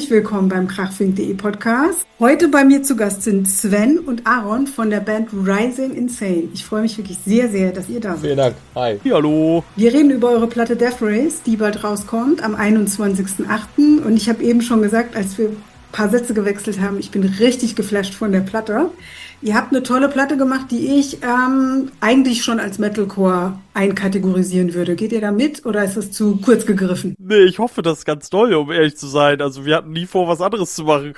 Herzlich willkommen beim krachfink.de Podcast. Heute bei mir zu Gast sind Sven und Aaron von der Band Rising Insane. Ich freue mich wirklich sehr, sehr, dass ihr da seid. Vielen Dank. Hi. Ja, hallo. Wir reden über eure Platte Death Race, die bald rauskommt am 21.08. Und ich habe eben schon gesagt, als wir ein paar Sätze gewechselt haben, ich bin richtig geflasht von der Platte. Ihr habt eine tolle Platte gemacht, die ich eigentlich schon als Metalcore einkategorisieren würde. Geht ihr da mit oder ist das zu kurz gegriffen? Nee, ich hoffe, das ist ganz toll, um ehrlich zu sein. Also wir hatten nie vor, was anderes zu machen.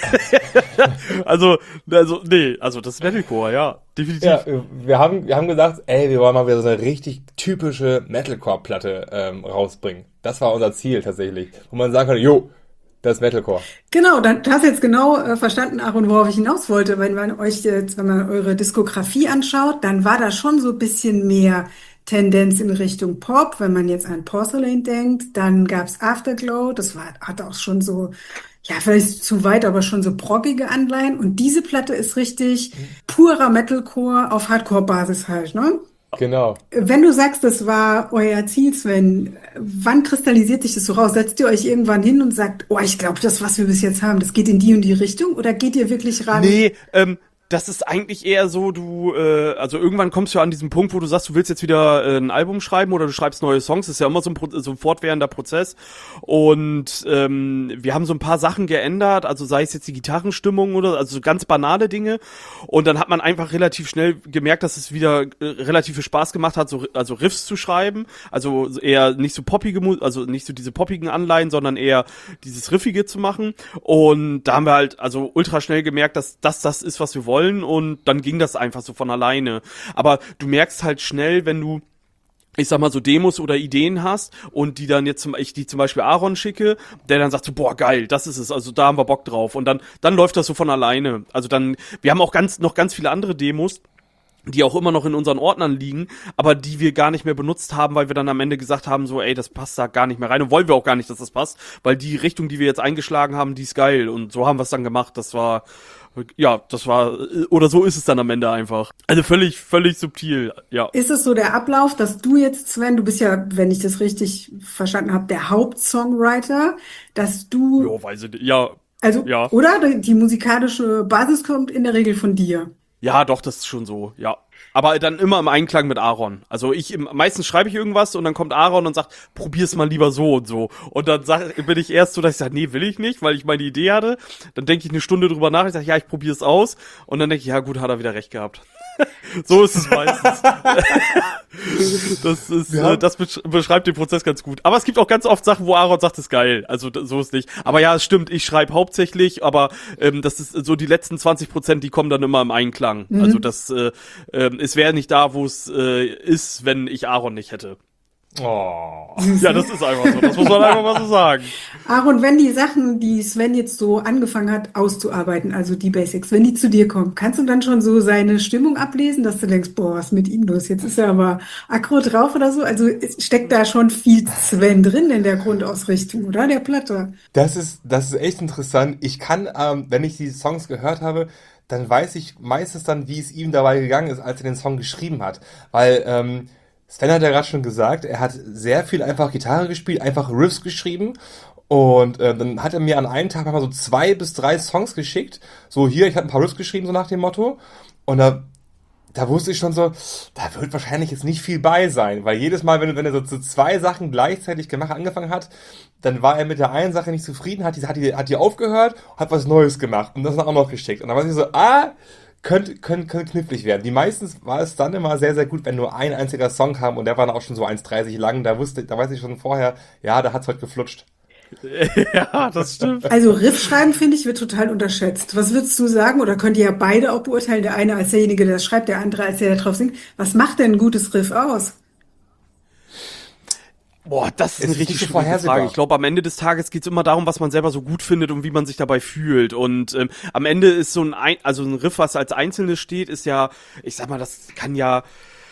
also das ist Metalcore, ja, definitiv. Ja, wir haben gesagt, wir wollen mal wieder so eine richtig typische Metalcore-Platte rausbringen. Das war unser Ziel tatsächlich. Wo man sagen kann, das ist Metalcore. Genau, du hast jetzt genau verstanden, Aaron, worauf ich hinaus wollte. Wenn man eure Diskografie anschaut, dann war da schon so ein bisschen mehr Tendenz in Richtung Pop. Wenn man jetzt an Porcelain denkt, dann gab's Afterglow. Hat auch schon so, ja, vielleicht zu weit, aber schon so proggige Anleihen. Und diese Platte ist richtig purer Metalcore auf Hardcore-Basis halt, ne? Genau. Wenn du sagst, das war euer Ziel, Sven, wann kristallisiert sich das so raus? Setzt ihr euch irgendwann hin und sagt, ich glaube, das, was wir bis jetzt haben, das geht in die und die Richtung? Oder geht ihr wirklich ran? Nee, das ist eigentlich eher so, also irgendwann kommst du an diesen Punkt, wo du sagst, du willst jetzt wieder ein Album schreiben oder du schreibst neue Songs. Das ist ja immer so ein fortwährender Prozess. Und wir haben so ein paar Sachen geändert, also sei es jetzt die Gitarrenstimmung oder also so ganz banale Dinge. Und dann hat man einfach relativ schnell gemerkt, dass es wieder relativ viel Spaß gemacht hat, also Riffs zu schreiben. Also eher nicht so also nicht so diese poppigen Anleihen, sondern eher dieses Riffige zu machen. Und da haben wir halt also ultra schnell gemerkt, dass das ist, was wir wollen, und dann ging das einfach so von alleine. Aber du merkst halt schnell, wenn du, ich sag mal, so Demos oder Ideen hast und die dann jetzt die zum Beispiel Aaron schicke, der dann sagt so, boah, geil, das ist es, also da haben wir Bock drauf. Und dann läuft das so von alleine. Also wir haben auch noch ganz viele andere Demos, die auch immer noch in unseren Ordnern liegen, aber die wir gar nicht mehr benutzt haben, weil wir dann am Ende gesagt haben, so, das passt da gar nicht mehr rein, und wollen wir auch gar nicht, dass das passt, weil die Richtung, die wir jetzt eingeschlagen haben, die ist geil, und so haben wir es dann gemacht. Oder so ist es dann am Ende einfach. Also völlig subtil, ja. Ist es so der Ablauf, dass du jetzt, Sven, du bist ja, wenn ich das richtig verstanden habe, der Hauptsongwriter, dass du... Ja, weiß ich nicht. Ja. Also, ja. Oder? Die musikalische Basis kommt in der Regel von dir. Ja, doch, das ist schon so, ja. Aber dann immer im Einklang mit Aaron. Also meistens schreibe ich irgendwas und dann kommt Aaron und sagt, probier's mal lieber so und so. Und dann bin ich erst so, dass ich sage, nee, will ich nicht, weil ich meine Idee hatte. Dann denke ich eine Stunde drüber nach, ich sage, ja, ich probier's aus. Und dann denke ich, ja gut, hat er wieder recht gehabt. So ist es meistens. Das beschreibt den Prozess ganz gut. Aber es gibt auch ganz oft Sachen, wo Aaron sagt, das ist geil. Also so ist nicht. Aber ja, es stimmt, ich schreibe hauptsächlich, aber das ist so, die letzten 20%, die kommen dann immer im Einklang. Mhm. Also es wäre nicht da, wo es ist, wenn ich Aaron nicht hätte. Oh. Ja, das ist einfach so. Das muss man einfach mal so sagen. Aaron, wenn die Sachen, die Sven jetzt so angefangen hat auszuarbeiten, also die Basics, wenn die zu dir kommen, kannst du dann schon so seine Stimmung ablesen, dass du denkst, was ist mit ihm los? Jetzt ist er aber aggro drauf oder so. Also steckt da schon viel Sven drin in der Grundausrichtung, oder? Der Platte. Das ist echt interessant. Ich kann, wenn ich die Songs gehört habe, dann weiß ich meistens dann, wie es ihm dabei gegangen ist, als er den Song geschrieben hat. Weil, Sven hat ja gerade schon gesagt, er hat sehr viel einfach Gitarre gespielt, einfach Riffs geschrieben, und dann hat er mir an einem Tag mal so 2 bis 3 Songs geschickt. So, hier, ich habe ein paar Riffs geschrieben, so nach dem Motto. Und da wusste ich schon so, da wird wahrscheinlich jetzt nicht viel bei sein, weil jedes Mal, wenn er so 2 Sachen gleichzeitig angefangen hat, dann war er mit der einen Sache nicht zufrieden, hat die aufgehört, hat was Neues gemacht und das dann auch noch geschickt. Und dann war ich so, könnte knifflig werden. Die meistens war es dann immer sehr, sehr gut, wenn nur ein einziger Song kam, und der war dann auch schon so 1,30 lang. Da weiß ich schon vorher, ja, da hat's heute geflutscht. Ja, das stimmt. Also Riff schreiben, finde ich, wird total unterschätzt. Was würdest du sagen? Oder könnt ihr ja beide auch beurteilen, der eine als derjenige, der das schreibt, der andere als der drauf singt. Was macht denn ein gutes Riff aus? Boah, das ist eine richtig schwierige Frage. Ich glaube, am Ende des Tages geht's immer darum, was man selber so gut findet und wie man sich dabei fühlt. Und am Ende ist so ein Riff, was als Einzelnes steht, ist ja, ich sag mal, das kann ja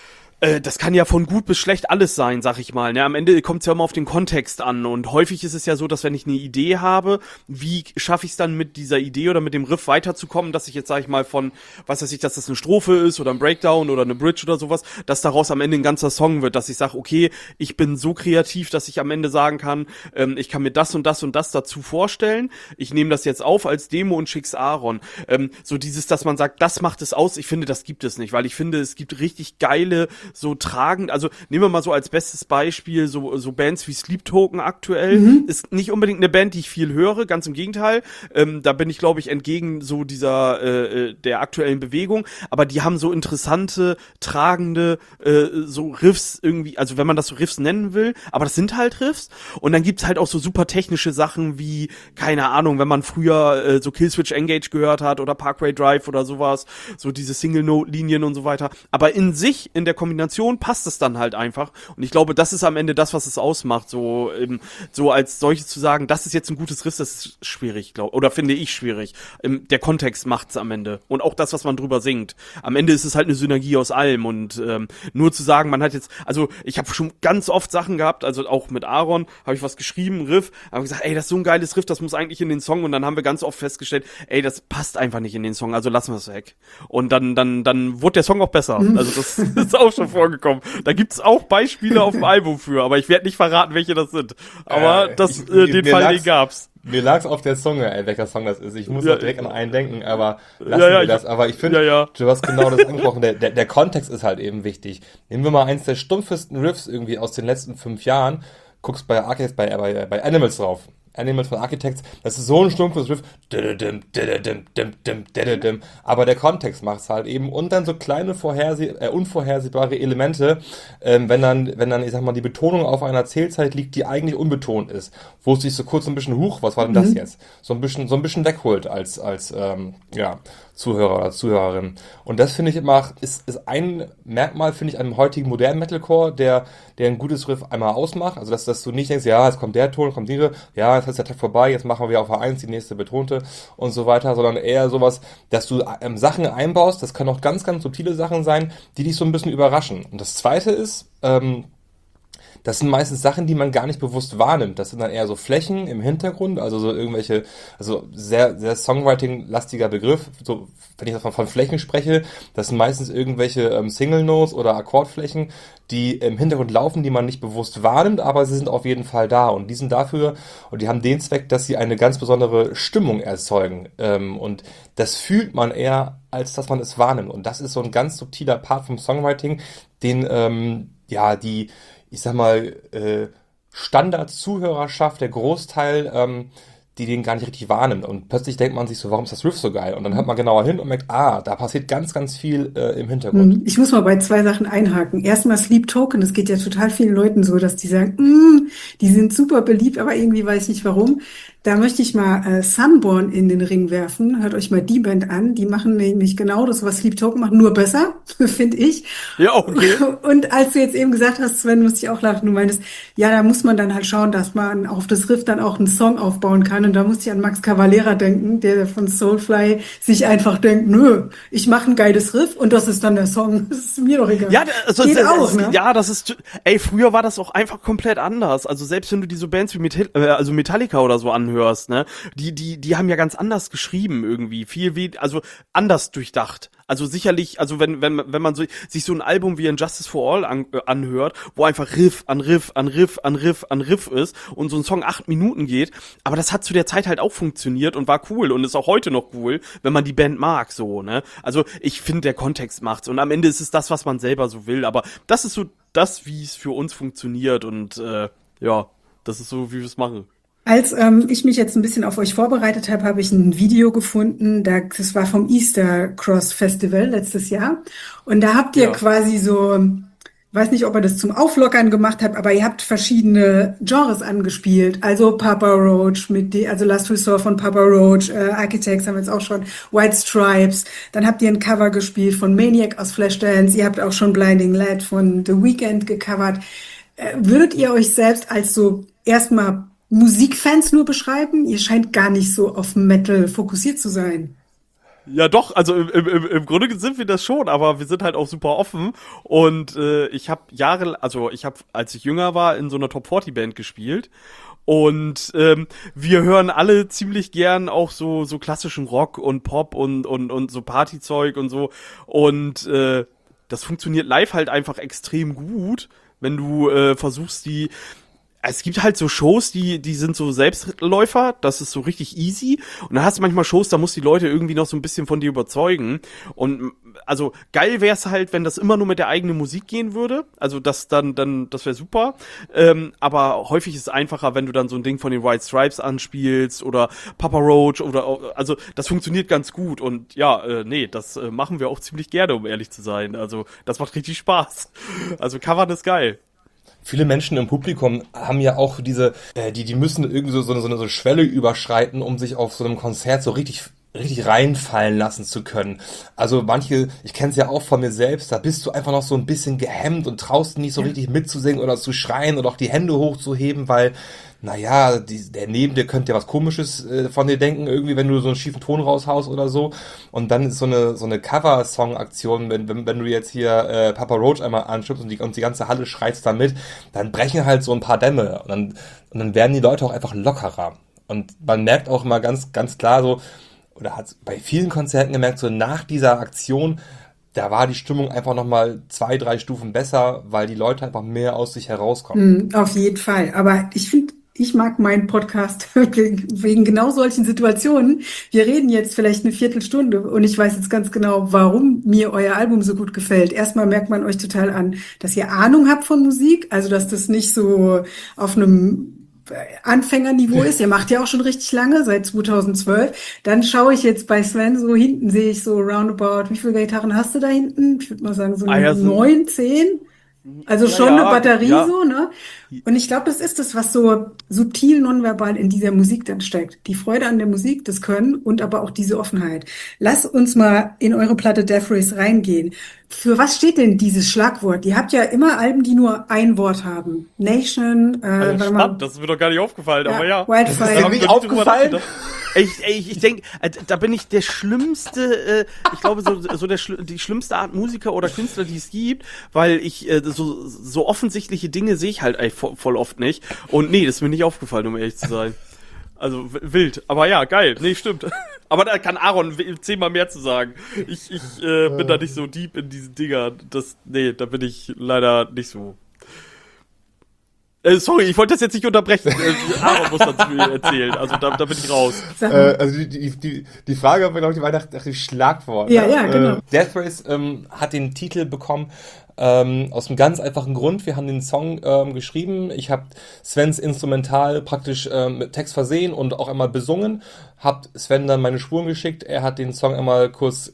Das kann ja von gut bis schlecht alles sein, sag ich mal. Ne? Am Ende kommt es ja immer auf den Kontext an. Und häufig ist es ja so, dass wenn ich eine Idee habe, wie schaffe ich es dann mit dieser Idee oder mit dem Riff weiterzukommen, dass ich jetzt, sag ich mal, von, was weiß ich, dass das eine Strophe ist oder ein Breakdown oder eine Bridge oder sowas, dass daraus am Ende ein ganzer Song wird, dass ich sage, okay, ich bin so kreativ, dass ich am Ende sagen kann, ich kann mir das und das und das dazu vorstellen. Ich nehme das jetzt auf als Demo und schick's Aaron. So dieses, dass man sagt, das macht es aus. Ich finde, das gibt es nicht, weil ich finde, es gibt richtig geile so tragend, also nehmen wir mal so als bestes Beispiel so Bands wie Sleep Token aktuell, ist nicht unbedingt eine Band, die ich viel höre, ganz im Gegenteil, da bin ich, glaube ich, entgegen so dieser der aktuellen Bewegung, aber die haben so interessante, tragende so Riffs irgendwie, also wenn man das so Riffs nennen will, aber das sind halt Riffs und dann gibt's halt auch so super technische Sachen wie, keine Ahnung, wenn man früher so Killswitch Engage gehört hat oder Parkway Drive oder sowas, so diese Single-Note-Linien und so weiter, aber in sich, in der Kombination passt es dann halt einfach. Und ich glaube, das ist am Ende das, was es ausmacht. So als solches zu sagen, das ist jetzt ein gutes Riff, das ist schwierig, oder finde ich schwierig. Der Kontext macht's am Ende. Und auch das, was man drüber singt. Am Ende ist es halt eine Synergie aus allem. Und nur zu sagen, man hat jetzt, also ich habe schon ganz oft Sachen gehabt, also auch mit Aaron, habe ich was geschrieben, ein Riff, habe gesagt, ey, das ist so ein geiles Riff, das muss eigentlich in den Song. Und dann haben wir ganz oft festgestellt, ey, das passt einfach nicht in den Song, also lassen wir es weg. Und dann wurde der Song auch besser. Also das ist auch schon vorgekommen. Da gibt's auch Beispiele auf dem Album für, aber ich werde nicht verraten, welche das sind. Aber den Fall, den gab's. Mir lag's auf der Zunge, welcher Song das ist. Ich muss auch direkt an einen denken, aber lassen wir das. Aber ich finde, du hast genau das angesprochen. Der Kontext ist halt eben wichtig. Nehmen wir mal eins der stumpfesten Riffs irgendwie aus den letzten 5 Jahren. Guckst bei Architects, bei Animals drauf. Animals von Architects, das ist so ein stumpfes Riff, aber der Kontext macht's halt eben und dann so kleine unvorhersehbare Elemente, wenn dann, ich sag mal, die Betonung auf einer Zählzeit liegt, die eigentlich unbetont ist, wo es sich so kurz ein bisschen, was war denn das jetzt? So ein bisschen wegholt als Zuhörer oder Zuhörerin. Und das finde ich immer, ist ein Merkmal, finde ich, an dem heutigen modernen Metalcore, der ein gutes Riff einmal ausmacht. Also, dass du nicht denkst, ja, jetzt kommt der Ton, kommt diese, ja, jetzt ist der Tag vorbei, jetzt machen wir auf A1 die nächste betonte und so weiter, sondern eher sowas, dass du Sachen einbaust, das können auch ganz, ganz subtile Sachen sein, die dich so ein bisschen überraschen. Und das Zweite ist, das sind meistens Sachen, die man gar nicht bewusst wahrnimmt. Das sind dann eher so Flächen im Hintergrund, also so irgendwelche, also sehr, sehr Songwriting-lastiger Begriff. So, wenn ich von Flächen spreche, das sind meistens irgendwelche Single-Notes oder Akkordflächen, die im Hintergrund laufen, die man nicht bewusst wahrnimmt, aber sie sind auf jeden Fall da. Und die sind dafür, und die haben den Zweck, dass sie eine ganz besondere Stimmung erzeugen. Und das fühlt man eher, als dass man es wahrnimmt. Und das ist so ein ganz subtiler Part vom Songwriting, den, ich sag mal, Standard-Zuhörerschaft, der Großteil, die den gar nicht richtig wahrnimmt. Und plötzlich denkt man sich so, warum ist das Riff so geil? Und dann hört man genauer hin und merkt, da passiert ganz, ganz viel im Hintergrund. Ich muss mal bei 2 Sachen einhaken. Erstmal Sleep Token. Es geht ja total vielen Leuten so, dass die sagen, die sind super beliebt, aber irgendwie weiß ich nicht warum. Da möchte ich mal Sunborn in den Ring werfen. Hört euch mal die Band an. Die machen nämlich genau das, was Sleep Token macht, nur besser, finde ich. Ja, okay. Und als du jetzt eben gesagt hast, Sven, musste ich auch lachen. Du meintest, ja, da muss man dann halt schauen, dass man auf das Riff dann auch einen Song aufbauen kann. Und da musste ich an Max Cavalera denken, der von Soulfly sich einfach denkt, nö, ich mache ein geiles Riff und das ist dann der Song. Das ist mir doch egal. Ja, also geht auch, ne? Ja, das ist, früher war das auch einfach komplett anders. Also selbst wenn du die so Bands wie Metallica oder so anhörst, ne, die haben ja ganz anders geschrieben irgendwie, also anders durchdacht. Also sicherlich, also wenn man sich so ein Album wie Injustice for All anhört, wo einfach Riff an Riff an Riff an Riff an Riff ist und so ein Song 8 Minuten geht, aber das hat zu der Zeit halt auch funktioniert und war cool und ist auch heute noch cool, wenn man die Band mag, so, ne? Also ich finde, der Kontext macht's und am Ende ist es das, was man selber so will, aber das ist so das, wie es für uns funktioniert und das ist so, wie wir es machen. Als ich mich jetzt ein bisschen auf euch vorbereitet habe, habe ich ein Video gefunden, das war vom Easter Cross Festival letztes Jahr. Und da habt ihr quasi so, weiß nicht, ob ihr das zum Auflockern gemacht habt, aber ihr habt verschiedene Genres angespielt. Also Papa Roach also Last Resort von Papa Roach, Architects haben wir jetzt auch schon, White Stripes. Dann habt ihr ein Cover gespielt von Maniac aus Flashdance. Ihr habt auch schon Blinding Light von The Weeknd gecovert. Würdet ihr euch selbst als so erstmal Musikfans nur beschreiben? Ihr scheint gar nicht so auf Metal fokussiert zu sein. Ja, doch, also im Grunde sind wir das schon, aber wir sind halt auch super offen. Und ich habe als ich jünger war, in so einer Top 40 Band gespielt. Und wir hören alle ziemlich gern auch so klassischen Rock und Pop und so Partyzeug und so. Und das funktioniert live halt einfach extrem gut, wenn du versuchst, es gibt halt so Shows, die sind so Selbstläufer, das ist so richtig easy. Und dann hast du manchmal Shows, da musst du die Leute irgendwie noch so ein bisschen von dir überzeugen. Und also geil wär's halt, wenn das immer nur mit der eigenen Musik gehen würde. Also das das wäre super. Aber häufig ist es einfacher, wenn du dann so ein Ding von den White Stripes anspielst oder Papa Roach also das funktioniert ganz gut. Und ja, das machen wir auch ziemlich gerne, um ehrlich zu sein. Also das macht richtig Spaß. Also Covern ist geil. Viele Menschen im Publikum haben ja auch die müssen irgendwie so eine Schwelle überschreiten, um sich auf so einem Konzert so richtig reinfallen lassen zu können. Also manche, ich kenne es ja auch von mir selbst, da bist du einfach noch so ein bisschen gehemmt und traust nicht so richtig mitzusingen oder zu schreien oder auch die Hände hochzuheben, weil, naja, der neben dir könnte ja was Komisches von dir denken, irgendwie, wenn du so einen schiefen Ton raushaust oder so. Und dann ist so eine Cover-Song-Aktion, wenn du jetzt hier Papa Roach einmal anstimmst und die ganze Halle schreist da mit, dann brechen halt so ein paar Dämme und dann werden die Leute auch einfach lockerer. Und man merkt auch immer ganz, ganz klar so, oder hat bei vielen Konzerten gemerkt, so nach dieser Aktion, da war die Stimmung einfach nochmal 2, 3 Stufen besser, weil die Leute einfach mehr aus sich herauskommen. Auf jeden Fall. Aber ich finde, ich mag meinen Podcast wegen genau solchen Situationen. Wir reden jetzt vielleicht eine Viertelstunde und ich weiß jetzt ganz genau, warum mir euer Album so gut gefällt. Erstmal merkt man euch total an, dass ihr Ahnung habt von Musik, also dass das nicht so auf einem Anfängerniveau ist. Ihr macht ja auch schon richtig lange, seit 2012. Dann schaue ich jetzt bei Sven so hinten, sehe ich so roundabout, wie viele Gitarren hast du da hinten? Ich würde mal sagen so 9, 10. Also schon eine Batterie so, ne? Und ich glaube, das ist das, was so subtil nonverbal in dieser Musik dann steckt. Die Freude an der Musik, das Können und aber auch diese Offenheit. Lass uns mal in eure Platte Death Race reingehen. Für was steht denn dieses Schlagwort? Ihr habt ja immer Alben, die nur ein Wort haben. Nation, spannend, das ist mir doch gar nicht aufgefallen, aber ja. Wildfire. Das ist mir nicht aufgefallen? Ich denke, da bin ich der schlimmste, ich glaube, die schlimmste Art Musiker oder Künstler, die es gibt, weil ich so offensichtliche Dinge sehe ich halt voll oft nicht. Und nee, das ist mir nicht aufgefallen, um ehrlich zu sein. Also wild. Aber ja, geil. Nee, stimmt. Aber da kann Aaron 10-mal mehr zu sagen. Ich bin da nicht so deep in diesen Dingern. Da bin ich leider nicht so. Sorry, ich wollte das jetzt nicht unterbrechen. Aaron muss dazu erzählen. Also da bin ich raus. Also die Frage, glaube ich, war nach dem Schlagwort. Ja, genau. Death Race hat den Titel bekommen aus einem ganz einfachen Grund. Wir haben den Song geschrieben. Ich habe Svens Instrumental praktisch mit Text versehen und auch einmal besungen. Hab Sven dann meine Spuren geschickt. Er hat den Song einmal kurz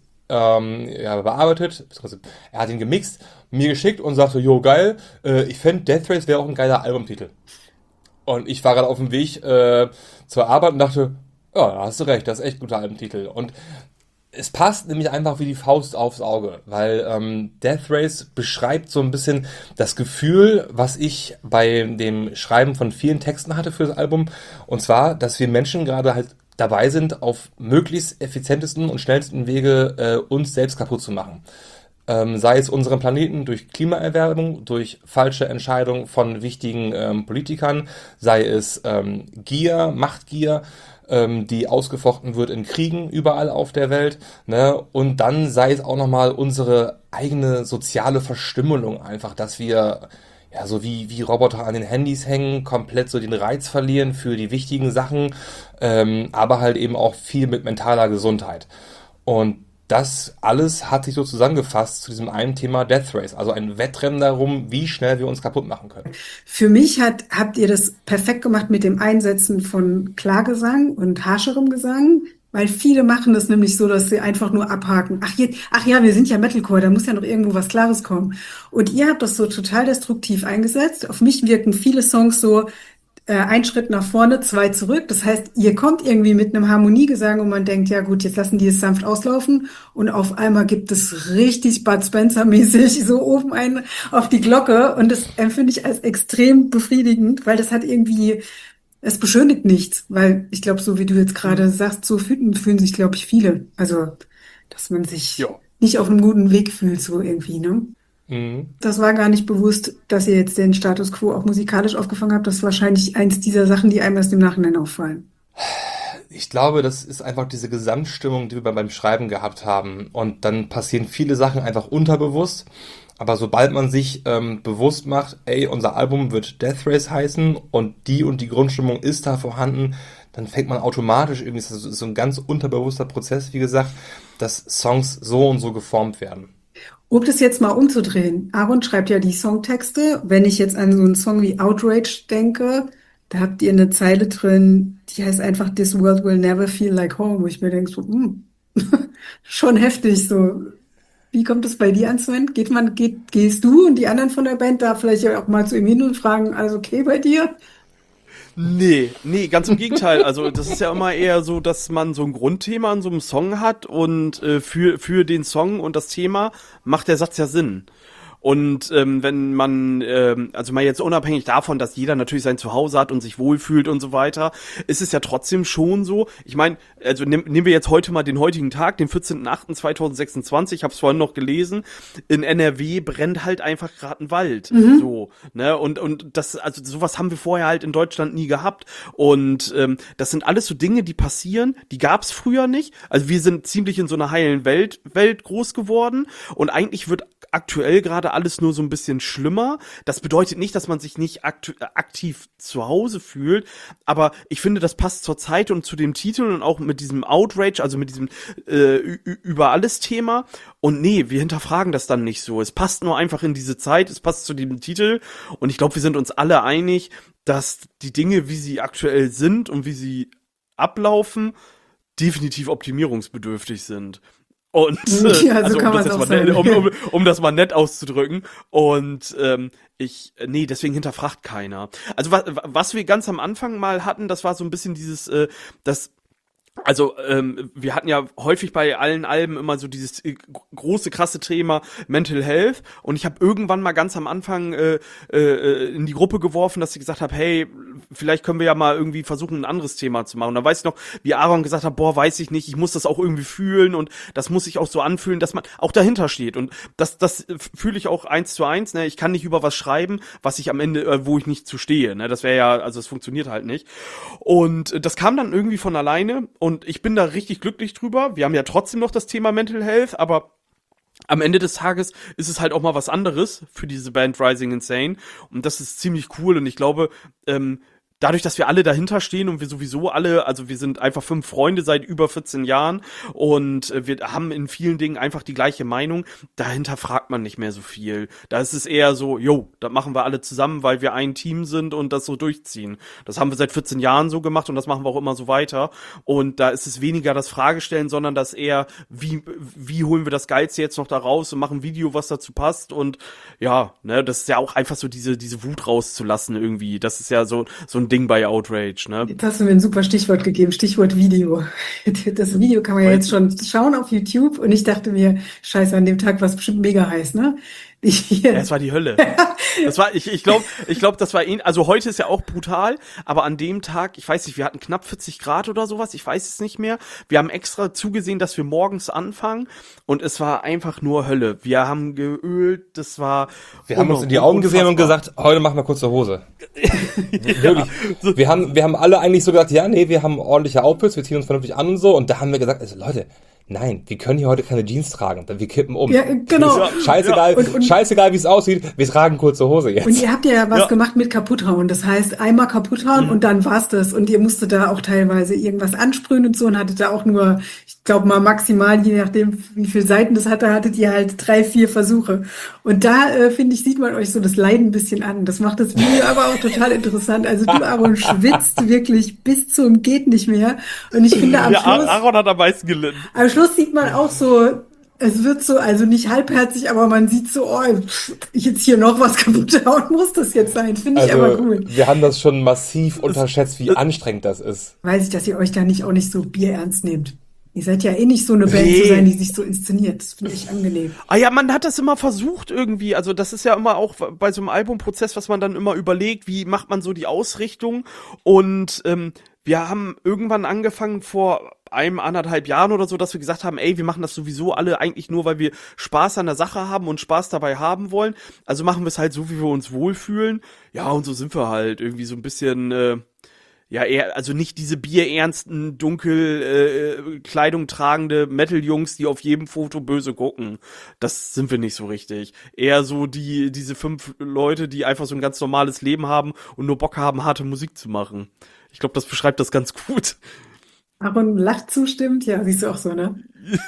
bearbeitet. Er hat ihn gemixt, mir geschickt und sagte, jo, geil, ich fände Death Race wäre auch ein geiler Albumtitel. Und ich war gerade auf dem Weg zur Arbeit und dachte, ja, da hast du recht, das ist echt ein guter Albumtitel. Und es passt nämlich einfach wie die Faust aufs Auge, weil Death Race beschreibt so ein bisschen das Gefühl, was ich bei dem Schreiben von vielen Texten hatte für das Album. Und zwar, dass wir Menschen gerade halt dabei sind, auf möglichst effizientesten und schnellsten Wege uns selbst kaputt zu machen. Sei es unseren Planeten durch Klimaerwärmung, durch falsche Entscheidungen von wichtigen Politikern, sei es Gier, Machtgier, die ausgefochten wird in Kriegen überall auf der Welt, ne? Und dann sei es auch nochmal unsere eigene soziale Verstümmelung einfach, dass wir ja so wie Roboter an den Handys hängen, komplett so den Reiz verlieren für die wichtigen Sachen, aber halt eben auch viel mit mentaler Gesundheit. Und das alles hat sich so zusammengefasst zu diesem einen Thema Death Race, also ein Wettrennen darum, wie schnell wir uns kaputt machen können. Für mich habt ihr das perfekt gemacht mit dem Einsetzen von Klargesang und harscherem Gesang, weil viele machen das nämlich so, dass sie einfach nur abhaken. Ach ja, wir sind ja Metalcore, da muss ja noch irgendwo was Klares kommen. Und ihr habt das so total destruktiv eingesetzt. Auf mich wirken viele Songs so, ein Schritt nach vorne, 2 zurück. Das heißt, ihr kommt irgendwie mit einem Harmoniegesang und man denkt, ja gut, jetzt lassen die es sanft auslaufen und auf einmal gibt es richtig Bud Spencer-mäßig so oben einen auf die Glocke und das empfinde ich als extrem befriedigend, weil das hat irgendwie es beschönigt nichts, weil ich glaube, so wie du jetzt gerade sagst, so fühlen sich, glaube ich, viele. Also, dass man sich Ja. nicht auf einem guten Weg fühlt, so irgendwie, ne? Mhm. Das war gar nicht bewusst, dass ihr jetzt den Status quo auch musikalisch aufgefangen habt. Das ist wahrscheinlich eins dieser Sachen, die einem erst im Nachhinein auffallen. Ich glaube, das ist einfach diese Gesamtstimmung, die wir beim Schreiben gehabt haben. Und dann passieren viele Sachen einfach unterbewusst. Aber sobald man sich bewusst macht, ey, unser Album wird Death Race heißen und die Grundstimmung ist da vorhanden, dann fängt man automatisch irgendwie, das ist so ein ganz unterbewusster Prozess, wie gesagt, dass Songs so und so geformt werden. Um das jetzt mal umzudrehen. Aaron schreibt ja die Songtexte. Wenn ich jetzt an so einen Song wie Outrage denke, da habt ihr eine Zeile drin, die heißt einfach This world will never feel like home, wo ich mir denke, so, schon heftig so. Wie kommt es bei dir an, Sven? Gehst du und die anderen von der Band da vielleicht auch mal zu ihm hin und fragen, alles okay bei dir? Nee, ganz im Gegenteil. Also das ist ja immer eher so, dass man so ein Grundthema an so einem Song hat und für den Song und das Thema macht der Satz ja Sinn. Und wenn man, also mal jetzt unabhängig davon, dass jeder natürlich sein Zuhause hat und sich wohlfühlt und so weiter, ist es ja trotzdem schon so. Ich meine, also nehmen wir jetzt heute mal den heutigen Tag, den 14.08.2026, ich habe es vorhin noch gelesen, in NRW brennt halt einfach gerade ein Wald. So, ne? Und das, also sowas haben wir vorher halt in Deutschland nie gehabt. Und das sind alles so Dinge, die passieren, die gab es früher nicht. Also wir sind ziemlich in so einer heilen Welt groß geworden und eigentlich wird aktuell gerade alles nur so ein bisschen schlimmer. Das bedeutet nicht, dass man sich nicht aktiv zu Hause fühlt, aber ich finde, das passt zur Zeit und zu dem Titel und auch mit diesem Outrage, also mit diesem über alles Thema. Und nee, wir hinterfragen das dann nicht so. Es passt nur einfach in diese Zeit, es passt zu dem Titel und ich glaube, wir sind uns alle einig, dass die Dinge, wie sie aktuell sind und wie sie ablaufen, definitiv optimierungsbedürftig sind. Und Ja, so also kann man es auch sagen. um das mal nett auszudrücken. Und nee, deswegen hinterfragt keiner. Also was wir ganz am Anfang mal hatten, das war so ein bisschen dieses, also wir hatten ja häufig bei allen Alben immer so dieses große, krasse Thema Mental Health und ich habe irgendwann mal ganz am Anfang in die Gruppe geworfen, dass ich gesagt habe, hey, vielleicht können wir ja mal irgendwie versuchen, ein anderes Thema zu machen. Und da weiß ich noch, wie Aaron gesagt hat, boah, weiß ich nicht, ich muss das auch irgendwie fühlen und das muss sich auch so anfühlen, dass man auch dahinter steht. Und das fühle ich auch 1:1, ne? Ich kann nicht über was schreiben, was ich am Ende, wo ich nicht zu stehe, ne? Das wäre ja, also es funktioniert halt nicht. Und das kam dann irgendwie von alleine und ich bin da richtig glücklich drüber. Wir haben ja trotzdem noch das Thema Mental Health, aber am Ende des Tages ist es halt auch mal was anderes für diese Band Rising Insane. Und das ist ziemlich cool. Und ich glaube, dadurch, dass wir alle dahinter stehen und wir sowieso alle, also wir sind einfach 5 Freunde seit über 14 Jahren und wir haben in vielen Dingen einfach die gleiche Meinung, dahinter fragt man nicht mehr so viel. Da ist es eher so, jo, das machen wir alle zusammen, weil wir ein Team sind und das so durchziehen. Das haben wir seit 14 Jahren so gemacht und das machen wir auch immer so weiter. Und da ist es weniger das Fragestellen, sondern das eher, wie holen wir das Geilste jetzt noch da raus und machen ein Video, was dazu passt. Und ja, ne, das ist ja auch einfach so diese Wut rauszulassen irgendwie. Das ist ja so ein Ding bei Outrage, ne? Jetzt hast du mir ein super Stichwort gegeben, Stichwort Video. Das Video kann man ja jetzt schon schauen auf YouTube und ich dachte mir, scheiße, an dem Tag war es bestimmt mega heiß, ne? Ja, es war die Hölle. Das war, ich glaube, das war also heute ist ja auch brutal, aber an dem Tag, ich weiß nicht, wir hatten knapp 40 Grad oder sowas, ich weiß es nicht mehr. Wir haben extra zugesehen, dass wir morgens anfangen und es war einfach nur Hölle. Wir haben geölt, das war Wir haben uns in die Augen gesehen und gesagt, heute machen wir kurze Hose. Wirklich. Wir haben alle eigentlich so gesagt, ja, nee, wir haben ordentliche Outfits, wir ziehen uns vernünftig an und so. Und da haben wir gesagt, also Leute, nein, wir können hier heute keine Jeans tragen, wir kippen um. Ja, genau. Scheißegal, scheißegal, wie es aussieht, wir tragen kurze Hose jetzt. Und ihr habt ja was gemacht mit kaputthauen. Das heißt, einmal kaputthauen und dann war's das. Und ihr musstet da auch teilweise irgendwas ansprühen und so und hattet da auch nur, ich glaube mal maximal, je nachdem, wie viele Seiten das hatte, hattet ihr halt 3, 4 Versuche. Und da, finde ich, sieht man euch so das Leiden ein bisschen an. Das macht das Video aber auch total interessant. Also du, Aaron, schwitzt wirklich bis zum geht nicht mehr. Und ich finde am Schluss... Aaron hat am meisten gelitten. Am Schluss sieht man auch so, es wird so, also nicht halbherzig, aber man sieht so, oh, ich jetzt hier noch was kaputt hauen, muss das jetzt sein, finde ich aber cool. Wir haben das schon massiv unterschätzt, wie anstrengend das ist. Weiß ich, dass ihr euch da auch nicht so bierernst nehmt. Ihr seid ja eh nicht so eine Band zu sein, Nee. die sich so inszeniert. Das finde ich angenehm. Ah ja, man hat das immer versucht irgendwie. Also das ist ja immer auch bei so einem Albumprozess, was man dann immer überlegt, wie macht man so die Ausrichtung. Und wir haben irgendwann angefangen vor einem, 1,5 Jahren oder so, dass wir gesagt haben, ey, wir machen das sowieso alle eigentlich nur, weil wir Spaß an der Sache haben und Spaß dabei haben wollen. Also machen wir es halt so, wie wir uns wohlfühlen. Ja, und so sind wir halt irgendwie so ein bisschen ja, eher, also nicht diese bierernsten, dunkel Kleidung tragende Metal-Jungs, die auf jedem Foto böse gucken. Das sind wir nicht so richtig. Eher so diese 5 Leute, die einfach so ein ganz normales Leben haben und nur Bock haben, harte Musik zu machen. Ich glaube, das beschreibt das ganz gut. Aaron lacht zustimmend. Ja, siehst du auch so, ne?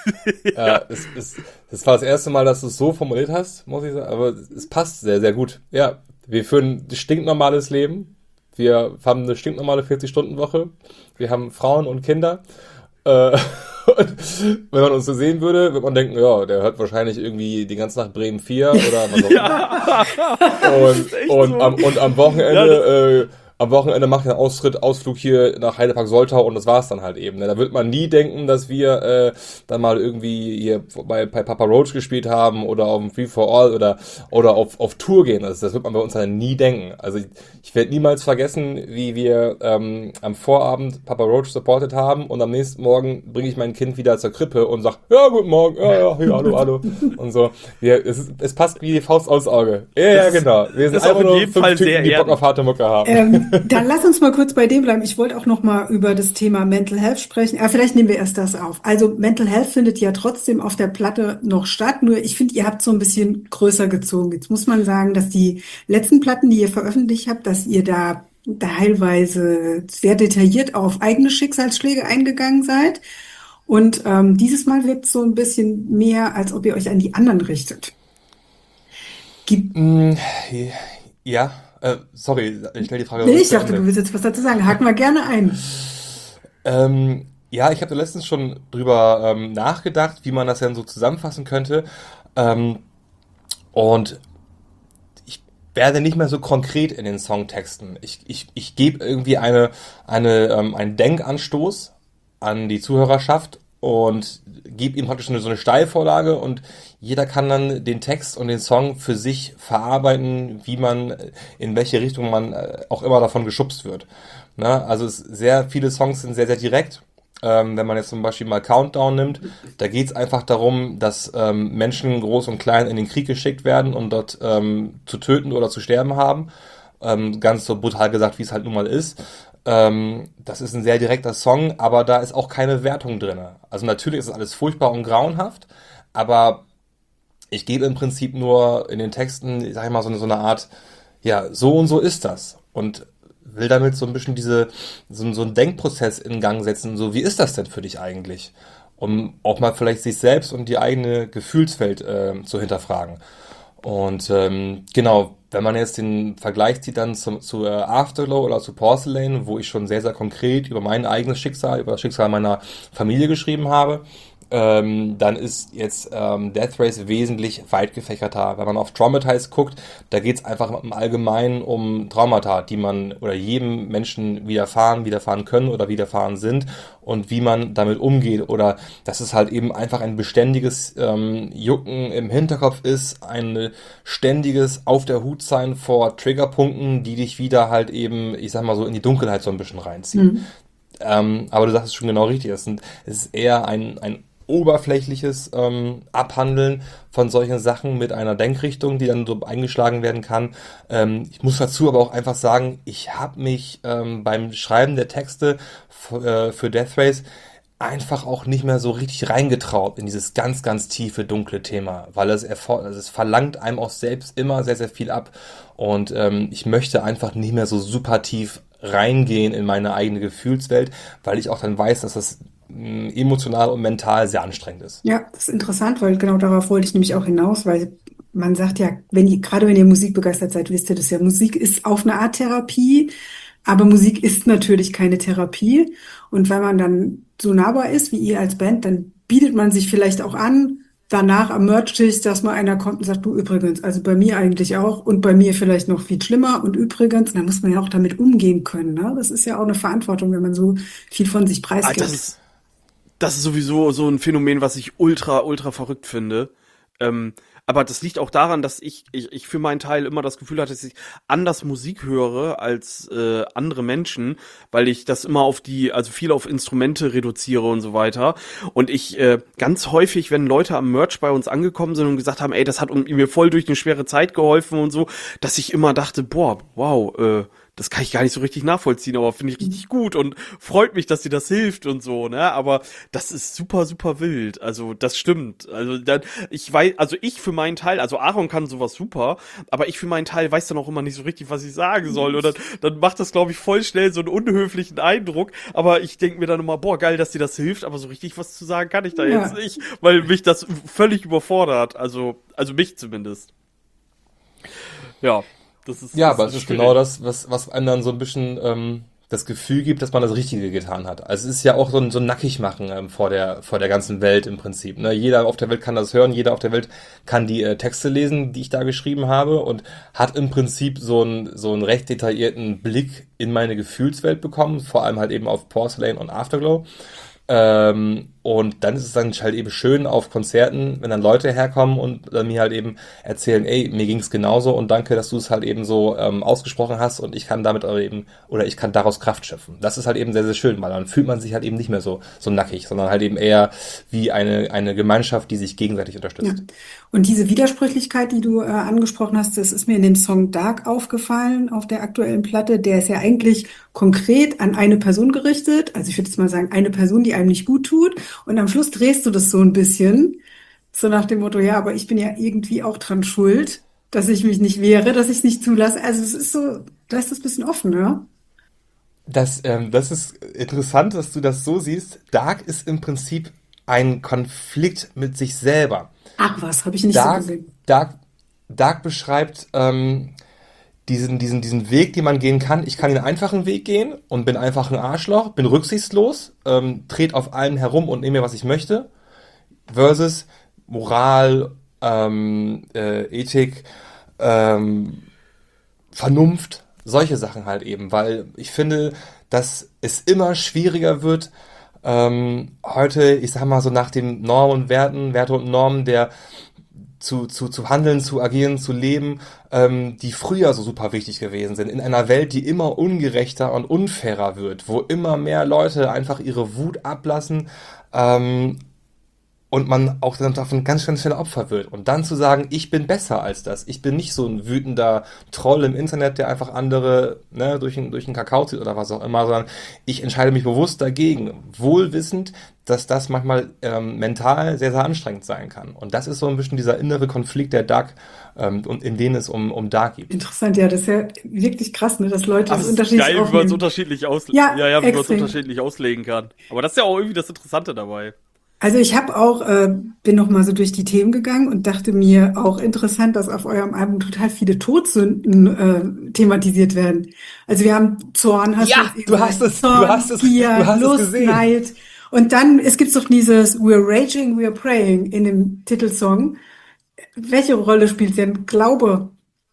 Ja. Das war das erste Mal, dass du es so formuliert hast, muss ich sagen, aber es passt sehr, sehr gut. Ja, wir führen ein stinknormales Leben. Wir haben eine stinknormale 40-Stunden-Woche. Wir haben Frauen und Kinder. Äh, und wenn man uns so sehen würde, würde man denken, ja, der hört wahrscheinlich irgendwie die ganze Nacht Bremen 4 oder was auch immer. Ja, das Und, ist echt und, so. am, und Ja, am Wochenende mache ich einen Ausflug hier nach Heidepark-Soltau und das war's dann halt eben. Ne? Da wird man nie denken, dass wir dann mal irgendwie hier bei Papa Roach gespielt haben oder auf dem Free for All oder auf Tour gehen. Das wird man bei uns dann nie denken. Also ich werde niemals vergessen, wie wir am Vorabend Papa Roach supportet haben und am nächsten Morgen bringe ich mein Kind wieder zur Krippe und sag, ja, guten Morgen, ja, hey, hallo und so. Es passt wie die Faust aufs Auge. Ja, genau. Wir sind das ist auch einfach in nur jedem 5 Fall Typen, sehr die Bock ehrlich. auf harte Mucke haben. Dann lass uns mal kurz bei dem bleiben. Ich wollte auch noch mal über das Thema Mental Health sprechen. Vielleicht nehmen wir erst das auf. Also Mental Health findet ja trotzdem auf der Platte noch statt. Nur ich finde, ihr habt so ein bisschen größer gezogen. Jetzt muss man sagen, dass die letzten Platten, die ihr veröffentlicht habt, dass ihr da teilweise sehr detailliert auf eigene Schicksalsschläge eingegangen seid. Und dieses Mal wird es so ein bisschen mehr, als ob ihr euch an die anderen richtet. Gibt Mm, Ja, sorry, ich stelle die Frage Nee, ruhig ich zu dachte, du Ende. willst jetzt was dazu sagen. Haken wir gerne ein. Ja, ich habe da letztens schon drüber nachgedacht, wie man das denn so zusammenfassen könnte. Ähm, und ich werde nicht mehr so konkret in den Songtexten. Ich gebe irgendwie einen Denkanstoß an die Zuhörerschaft und gebe ihnen praktisch so eine Steilvorlage und jeder kann dann den Text und den Song für sich verarbeiten, in welche Richtung man auch immer davon geschubst wird. Ne? Also sehr viele Songs sind sehr, sehr direkt. Wenn man jetzt zum Beispiel mal Countdown nimmt, da geht es einfach darum, dass Menschen groß und klein in den Krieg geschickt werden und dort zu töten oder zu sterben haben. Ganz so brutal gesagt, wie es halt nun mal ist. Das ist ein sehr direkter Song, aber da ist auch keine Wertung drin. Also natürlich ist es alles furchtbar und grauenhaft, aber ich gebe im Prinzip nur in den Texten, ich sag ich mal, so eine Art, ja, so und so ist das. Und will damit so ein bisschen so einen Denkprozess in Gang setzen. So, wie ist das denn für dich eigentlich? Um auch mal vielleicht sich selbst und die eigene Gefühlswelt zu hinterfragen. Und genau, wenn man jetzt den Vergleich zieht dann zu Afterglow oder zu Porcelain, wo ich schon sehr, sehr konkret über mein eigenes Schicksal, über das Schicksal meiner Familie geschrieben habe, dann ist jetzt Death Race wesentlich weit gefächerter. Wenn man auf Traumatized guckt, da geht es einfach im Allgemeinen um Traumata, die man oder jedem Menschen widerfahren können oder widerfahren sind und wie man damit umgeht oder dass es halt eben einfach ein beständiges Jucken im Hinterkopf ist, ein ständiges Auf der Hut sein vor Triggerpunkten, die dich wieder halt eben, ich sag mal so, in die Dunkelheit so ein bisschen reinziehen. Aber du sagst es schon genau richtig, es ist eher ein oberflächliches Abhandeln von solchen Sachen mit einer Denkrichtung, die dann so eingeschlagen werden kann. Ich muss dazu aber auch einfach sagen, ich habe mich beim Schreiben der Texte für Death Race einfach auch nicht mehr so richtig reingetraut in dieses ganz, ganz tiefe, dunkle Thema, weil es verlangt einem auch selbst immer sehr, sehr viel ab und ich möchte einfach nicht mehr so super tief reingehen in meine eigene Gefühlswelt, weil ich auch dann weiß, dass das emotional und mental sehr anstrengend ist. Ja, das ist interessant, weil genau darauf wollte ich nämlich auch hinaus, weil man sagt ja, gerade wenn ihr musikbegeistert seid, wisst ihr das ja, Musik ist auf eine Art Therapie, aber Musik ist natürlich keine Therapie. Und wenn man dann so nahbar ist wie ihr als Band, dann bietet man sich vielleicht auch an, danach am Merch-Tisch, dass mal einer kommt und sagt, du übrigens, also bei mir eigentlich auch und bei mir vielleicht noch viel schlimmer und übrigens, da muss man ja auch damit umgehen können, ne? Das ist ja auch eine Verantwortung, wenn man so viel von sich Ah, preisgibt. Das ist sowieso so ein Phänomen, was ich ultra, ultra verrückt finde. Aber das liegt auch daran, dass ich für meinen Teil immer das Gefühl hatte, dass ich anders Musik höre als andere Menschen, weil ich das immer also viel auf Instrumente reduziere und so weiter. Und ich ganz häufig, wenn Leute am Merch bei uns angekommen sind und gesagt haben, ey, das hat mir voll durch eine schwere Zeit geholfen und so, dass ich immer dachte, boah, wow, das kann ich gar nicht so richtig nachvollziehen, aber finde ich richtig gut und freut mich, dass dir das hilft und so, ne? Aber das ist super, super wild. Also, das stimmt. Also, ich für meinen Teil, also Aaron kann sowas super, aber ich für meinen Teil weiß dann auch immer nicht so richtig, was ich sagen soll. Und dann macht das, glaube ich, voll schnell so einen unhöflichen Eindruck. Aber ich denke mir dann immer, boah, geil, dass dir das hilft, aber so richtig was zu sagen kann ich da jetzt nicht, weil mich das völlig überfordert. Also mich zumindest. Ja. Ja, aber es ist genau das, was einem dann so ein bisschen das Gefühl gibt, dass man das Richtige getan hat. Also es ist ja auch so ein Nackigmachen vor der ganzen Welt im Prinzip. Ne? Jeder auf der Welt kann das hören, jeder auf der Welt kann die Texte lesen, die ich da geschrieben habe und hat im Prinzip so einen recht detaillierten Blick in meine Gefühlswelt bekommen, vor allem halt eben auf Porcelain und Afterglow. Und dann ist es dann halt eben schön auf Konzerten, wenn dann Leute herkommen und dann mir halt eben erzählen, ey, mir ging es genauso und danke, dass du es halt eben so ausgesprochen hast und ich kann damit ich kann daraus Kraft schöpfen. Das ist halt eben sehr, sehr schön, weil dann fühlt man sich halt eben nicht mehr so nackig, sondern halt eben eher wie eine Gemeinschaft, die sich gegenseitig unterstützt. Ja. Und diese Widersprüchlichkeit, die du angesprochen hast, das ist mir in dem Song Dark aufgefallen auf der aktuellen Platte. Der ist ja eigentlich konkret an eine Person gerichtet. Also ich würde jetzt mal sagen, eine Person, die einem nicht gut tut. Und am Schluss drehst du das so ein bisschen, so nach dem Motto, ja, aber ich bin ja irgendwie auch dran schuld, dass ich mich nicht wehre, dass ich es nicht zulasse. Also es ist so, da ist das ein bisschen offen, ja? Das ist interessant, dass du das so siehst. Dark ist im Prinzip ein Konflikt mit sich selber. Ach was, habe ich nicht so Dark, gesehen. Dark, Dark beschreibt diesen Weg, den man gehen kann. Ich kann den einfachen Weg gehen und bin einfach ein Arschloch, bin rücksichtslos, trete auf allem herum und nehme mir, was ich möchte. Versus Moral, Ethik, Vernunft, solche Sachen halt eben. Weil ich finde, dass es immer schwieriger wird, heute, ich sag mal so nach den Normen und Werte und Normen zu handeln, zu agieren, zu leben, die früher so super wichtig gewesen sind. In einer Welt, die immer ungerechter und unfairer wird, wo immer mehr Leute einfach ihre Wut ablassen, und man auch dann davon ganz, ganz schnell Opfer wird. Und dann zu sagen, ich bin besser als das. Ich bin nicht so ein wütender Troll im Internet, der einfach andere durch den Kakao zieht oder was auch immer, sondern ich entscheide mich bewusst dagegen, wohlwissend, dass das manchmal mental sehr, sehr anstrengend sein kann. Und das ist so ein bisschen dieser innere Konflikt der Dark, und in denen es um Dark geht. Interessant, ja, das ist ja wirklich krass, ne, dass Leute Aber das es ist unterschiedlich geil, wie man es aufnehmen. unterschiedlich Ja, wie man es extrem. unterschiedlich auslegen kann. Aber das ist ja auch irgendwie das Interessante dabei. Also ich habe auch, bin noch mal so durch die Themen gegangen und dachte mir auch interessant, dass auf eurem Album total viele Todsünden thematisiert werden. Also wir haben Zorn, hast du Ja, jetzt eben gesagt, du Zorn, hast Gier, es Lust, gesehen. Neid. Und dann, es gibt doch dieses We're Raging, We're Praying in dem Titelsong. Welche Rolle spielt denn Glaube?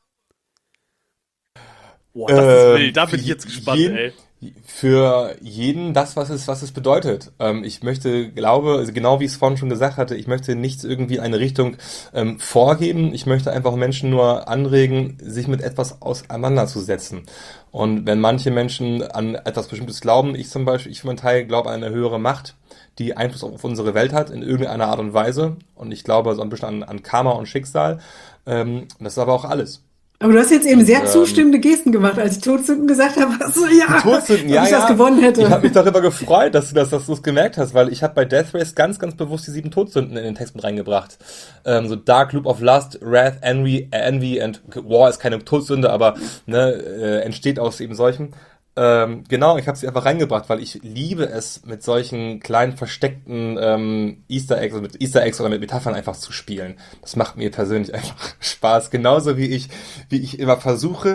Boah, das ist wild. Da Für bin ich jetzt gespannt, jeden, ey. für jeden das, was es bedeutet. Ich glaube, also genau wie ich es vorhin schon gesagt hatte, ich möchte nichts irgendwie in eine Richtung vorgeben. Ich möchte einfach Menschen nur anregen, sich mit etwas auseinanderzusetzen. Und wenn manche Menschen an etwas Bestimmtes glauben, ich zum Beispiel, ich für meinen Teil glaube an eine höhere Macht, die Einfluss auf unsere Welt hat, in irgendeiner Art und Weise. Und ich glaube so ein bisschen an Karma und Schicksal. Das ist aber auch alles. Aber du hast jetzt eben Und sehr zustimmende Gesten gemacht, als ich Todsünden gesagt habe. So, die ja, Todsünden, ob ja, ich das ja. gewonnen Ich habe hätte. mich darüber gefreut, dass du es gemerkt hast, weil ich habe bei Death Race ganz, ganz bewusst die 7 Todsünden in den Text mit reingebracht. So Dark Loop of Lust, Wrath, Envy and War ist keine Todsünde, aber entsteht aus eben solchen. Genau, ich habe sie einfach reingebracht, weil ich liebe es, mit solchen kleinen versteckten Easter Eggs, also mit Easter Eggs oder mit Metaphern einfach zu spielen. Das macht mir persönlich einfach Spaß. Genauso wie ich immer versuche,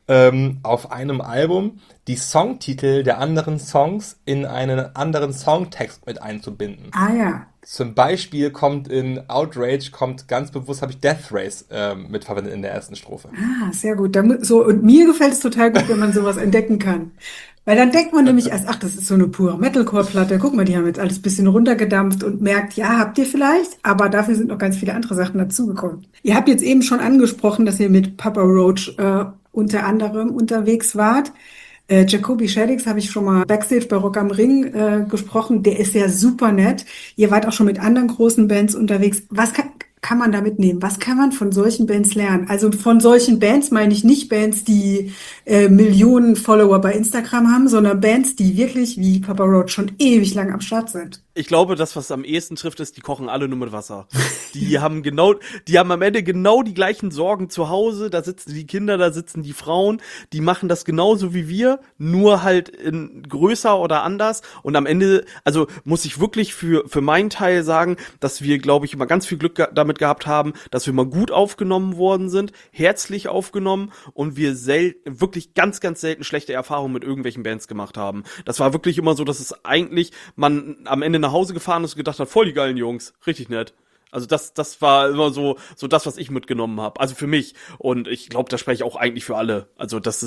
auf einem Album die Songtitel der anderen Songs in einen anderen Songtext mit einzubinden. Ah ja. Zum Beispiel kommt in Outrage, kommt ganz bewusst, habe ich Death Race mitverwendet in der ersten Strophe. Ah, sehr gut. So, und mir gefällt es total gut, wenn man sowas entdecken kann. Weil dann denkt man nämlich erst, ach, das ist so eine pure Metalcore-Platte. Guck mal, die haben jetzt alles ein bisschen runtergedampft und merkt, ja, habt ihr vielleicht, aber dafür sind noch ganz viele andere Sachen dazugekommen. Ihr habt jetzt eben schon angesprochen, dass ihr mit Papa Roach unter anderem unterwegs wart. Jacoby Shaddix habe ich schon mal Backstage bei Rock am Ring gesprochen. Der ist ja super nett. Ihr wart auch schon mit anderen großen Bands unterwegs. Was kann man da mitnehmen? Was kann man von solchen Bands lernen? Also von solchen Bands meine ich nicht Bands, die Millionen Follower bei Instagram haben, sondern Bands, die wirklich wie Papa Roach schon ewig lang am Start sind. Ich glaube, das, was am ehesten trifft, ist, die kochen alle nur mit Wasser. Die haben am Ende genau die gleichen Sorgen zu Hause. Da sitzen die Kinder, da sitzen die Frauen. Die machen das genauso wie wir, nur halt in größer oder anders. Und am Ende, also muss ich wirklich für meinen Teil sagen, dass wir, glaube ich, immer ganz viel Glück damit gehabt haben, dass wir mal gut aufgenommen worden sind, herzlich aufgenommen und wir wirklich ganz, ganz selten schlechte Erfahrungen mit irgendwelchen Bands gemacht haben. Das war wirklich immer so, dass es eigentlich man am Ende nach Hause gefahren ist und gedacht hat, voll die geilen Jungs, richtig nett. Also das war immer so das, was ich mitgenommen habe. Also für mich. Und ich glaube, da spreche ich auch eigentlich für alle. Also das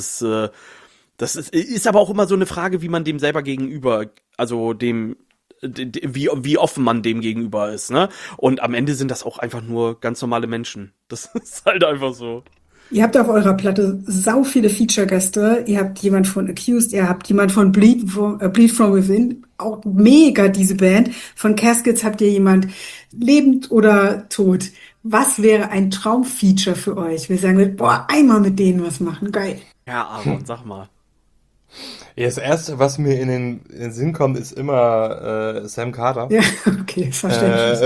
ist aber auch immer so eine Frage, wie man dem selber gegenüber, also wie offen man dem gegenüber ist, ne? Und am Ende sind das auch einfach nur ganz normale Menschen. Das ist halt einfach so. Ihr habt auf eurer Platte sau viele Feature-Gäste. Ihr habt jemand von Accused, ihr habt jemand von Bleed From Within. Auch mega, diese Band. Von Caskets habt ihr jemand lebend oder tot. Was wäre ein Traumfeature für euch? Wir sagen, boah, einmal mit denen was machen. Geil. Ja, Aaron, sag mal. Ja, das Erste, was mir in den Sinn kommt, ist immer Sam Carter. Ja, okay, verständlich.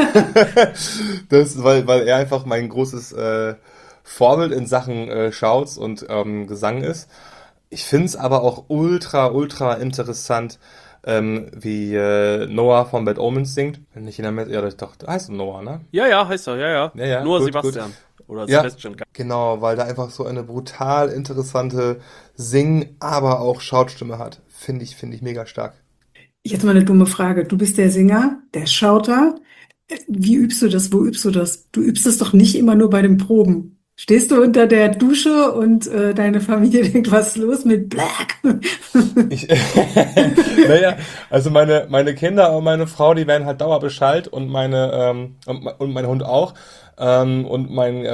Weil er einfach mein großes Vorbild in Sachen Shouts und Gesang ist. Ich finde es aber auch ultra, ultra interessant, wie Noah von Bad Omens singt. Wenn nicht jeder ja, doch, heißt Noah, ne? Ja, heißt er, ja. Ja, ja, Nur gut, Sebastian. gut. Oder Ja, Sebastian. genau, weil der einfach so eine brutal interessante Sing-, aber auch Schautstimme hat. Finde ich mega stark. Jetzt mal eine dumme Frage. Du bist der Sänger, der Schauter. Wie übst du das? Wo übst du das? Du übst es doch nicht immer nur bei den Proben. Stehst du unter der Dusche und deine Familie denkt, was ist los mit Black? Ich, naja, also meine Kinder und meine Frau, die werden halt Dauerbescheid und und mein Hund auch. Und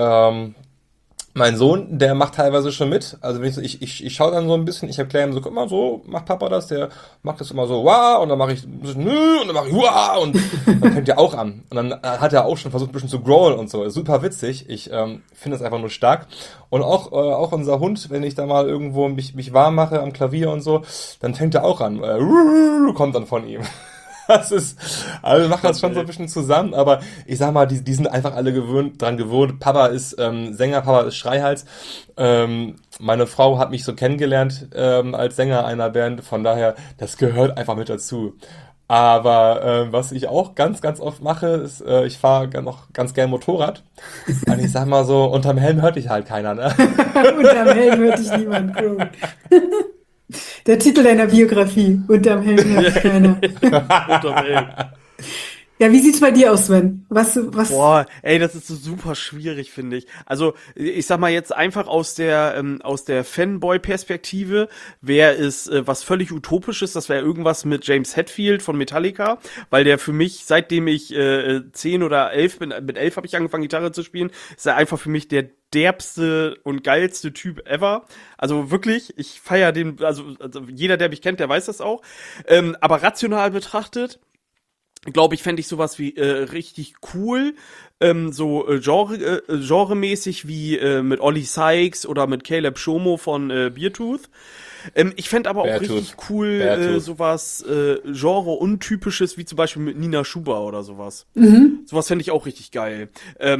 mein Sohn, der macht teilweise schon mit. Also wenn ich schaue dann so ein bisschen, ich erkläre ihm so, guck mal, so macht Papa das, der macht das immer so, wow, und dann mache ich nö, und dann mache ich wow, und dann fängt er auch an. Und dann hat er auch schon versucht, ein bisschen zu growlen und so. Super witzig. Ich finde das einfach nur stark. Und auch unser Hund, wenn ich da mal irgendwo mich warm mache am Klavier und so, dann fängt er auch an. Kommt dann von ihm. Also wir machen das schon so ein bisschen zusammen, aber ich sag mal, die sind einfach alle dran gewöhnt. Papa ist Sänger, Papa ist Schreihals. Meine Frau hat mich so kennengelernt als Sänger einer Band, von daher, das gehört einfach mit dazu. Aber was ich auch ganz, ganz oft mache, ist, ich fahre noch ganz gern Motorrad. Und ich sag mal so, unterm Helm hört dich halt keiner, ne? Unterm Helm hört dich niemand. Gut. Der Titel deiner Biografie. Unterm Helm hört dich keiner. Unterm Helm. Ja, wie sieht's bei dir aus, Sven? Was? Boah, ey, das ist so super schwierig, finde ich. Also, ich sag mal jetzt einfach aus der Fanboy-Perspektive wäre es was völlig Utopisches, das wäre irgendwas mit James Hetfield von Metallica, weil der für mich, seitdem ich 10 oder 11 bin, mit 11 habe ich angefangen, Gitarre zu spielen, ist er einfach für mich der derbste und geilste Typ ever. Also wirklich, ich feiere den, also jeder, der mich kennt, der weiß das auch. Aber rational betrachtet, glaube ich, fände ich sowas wie richtig cool, genremäßig wie mit Ollie Sykes oder mit Caleb Shomo von Beartooth. Ich fände aber auch Beartooth. richtig cool sowas genre-untypisches wie zum Beispiel mit Nina Schuber oder sowas. Sowas fände ich auch richtig geil.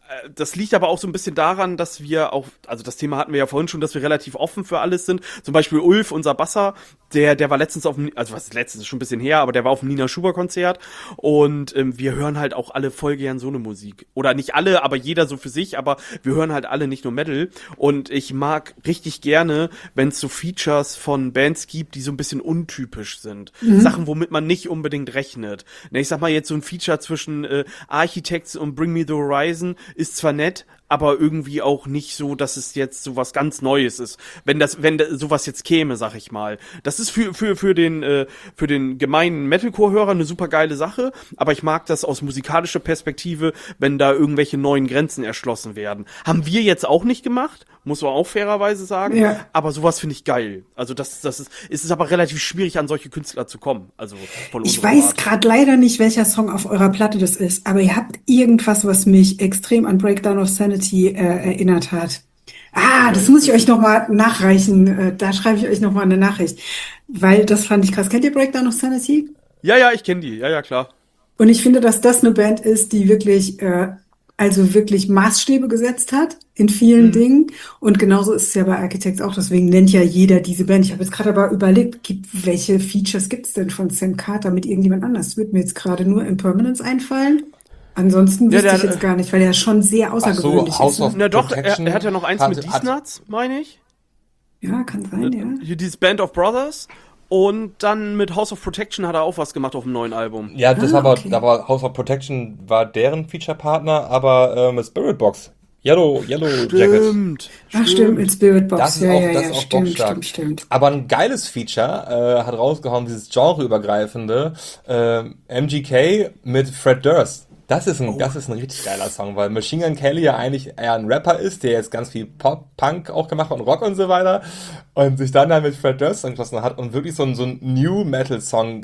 Das liegt aber auch so ein bisschen daran, dass wir auch, also das Thema hatten wir ja vorhin schon, dass wir relativ offen für alles sind. Zum Beispiel Ulf, unser Basser, der war letztens also was letztens, ist schon ein bisschen her, aber der war auf dem Nina Schuber Konzert und wir hören halt auch alle voll gern so eine Musik. Oder nicht alle, aber jeder so für sich, aber wir hören halt alle nicht nur Metal. Und ich mag richtig gerne, wenn es so Features von Bands gibt, die so ein bisschen untypisch sind. Sachen, womit man nicht unbedingt rechnet. Ich sag mal jetzt so ein Feature zwischen Architects und Bring Me the Horizon ist zwar nett, aber irgendwie auch nicht so, dass es jetzt so was ganz Neues ist. Wenn sowas jetzt käme, sag ich mal. Das ist für den gemeinen Metalcore-Hörer eine super geile Sache, aber ich mag das aus musikalischer Perspektive, wenn da irgendwelche neuen Grenzen erschlossen werden. Haben wir jetzt auch nicht gemacht, muss man auch fairerweise sagen, Ja. aber sowas finde ich geil. Also es ist aber relativ schwierig, an solche Künstler zu kommen. Also von Ich unserer weiß Warte. gerade leider nicht, welcher Song auf eurer Platte das ist, aber ihr habt irgendwas, was mich extrem an Breakdown of Sanity erinnert hat. Das muss ich euch nochmal nachreichen. Da schreibe ich euch nochmal eine Nachricht. Weil das fand ich krass. Kennt ihr Breakdown of Sanity? Ja, ich kenne die. Ja, klar. Und ich finde, dass das eine Band ist, die wirklich, also wirklich Maßstäbe gesetzt hat in vielen Dingen. Und genauso ist es ja bei Architects auch. Deswegen nennt ja jeder diese Band. Ich habe jetzt gerade aber überlegt, welche Features gibt es denn von Sam Carter mit irgendjemand anders? Wird mir jetzt gerade nur Impermanence einfallen. Ansonsten Ja, wüsste ich jetzt gar nicht, weil er schon sehr Ach so, außergewöhnlich House ist. of Na doch, Protection er hat ja noch eins mit Diesnuts, meine ich. Ja, kann sein, ja. Hier dieses Band of Brothers. Und dann mit House of Protection hat er auch was gemacht auf dem neuen Album. Ja, das war Okay. aber House of Protection war deren Feature-Partner, aber mit Spiritbox. Yellow Jacket. Stimmt, mit Spirit Box. Das ist Ja, auch, ja, das ja, ist auch stimmt, bockstark. stimmt. Aber ein geiles Feature hat rausgehauen, dieses genreübergreifende MGK mit Fred Durst. Das ist ein richtig geiler Song, weil Machine Gun Kelly ja eigentlich eher ein Rapper ist, der jetzt ganz viel Pop, Punk auch gemacht hat und Rock und so weiter und sich dann mit Fred Durst angeschlossen hat und wirklich so ein New Metal Song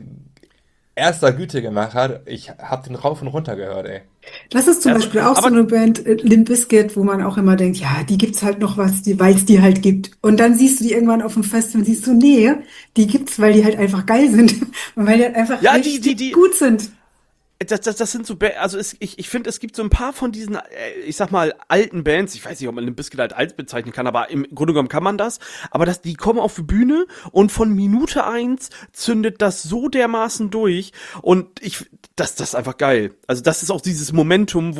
erster Güte gemacht hat. Ich hab den rauf und runter gehört, ey. Das ist zum Also, Beispiel auch so aber eine Band, Limp Bizkit, wo man auch immer denkt, ja, die gibt's halt noch was, weil es die halt gibt. Und dann siehst du die irgendwann auf dem Festival und siehst du, nee, die gibt's, weil die halt einfach geil sind. Und weil die halt einfach ja, richtig gut sind. das sind so, also ich finde, es gibt so ein paar von diesen, ich sag mal, alten Bands, ich weiß nicht, ob man Limp Bizkit als alt bezeichnen kann, aber im Grunde genommen kann man das, aber die kommen auf die Bühne und von Minute 1 zündet das so dermaßen durch und das ist einfach geil. Also das ist auch dieses Momentum,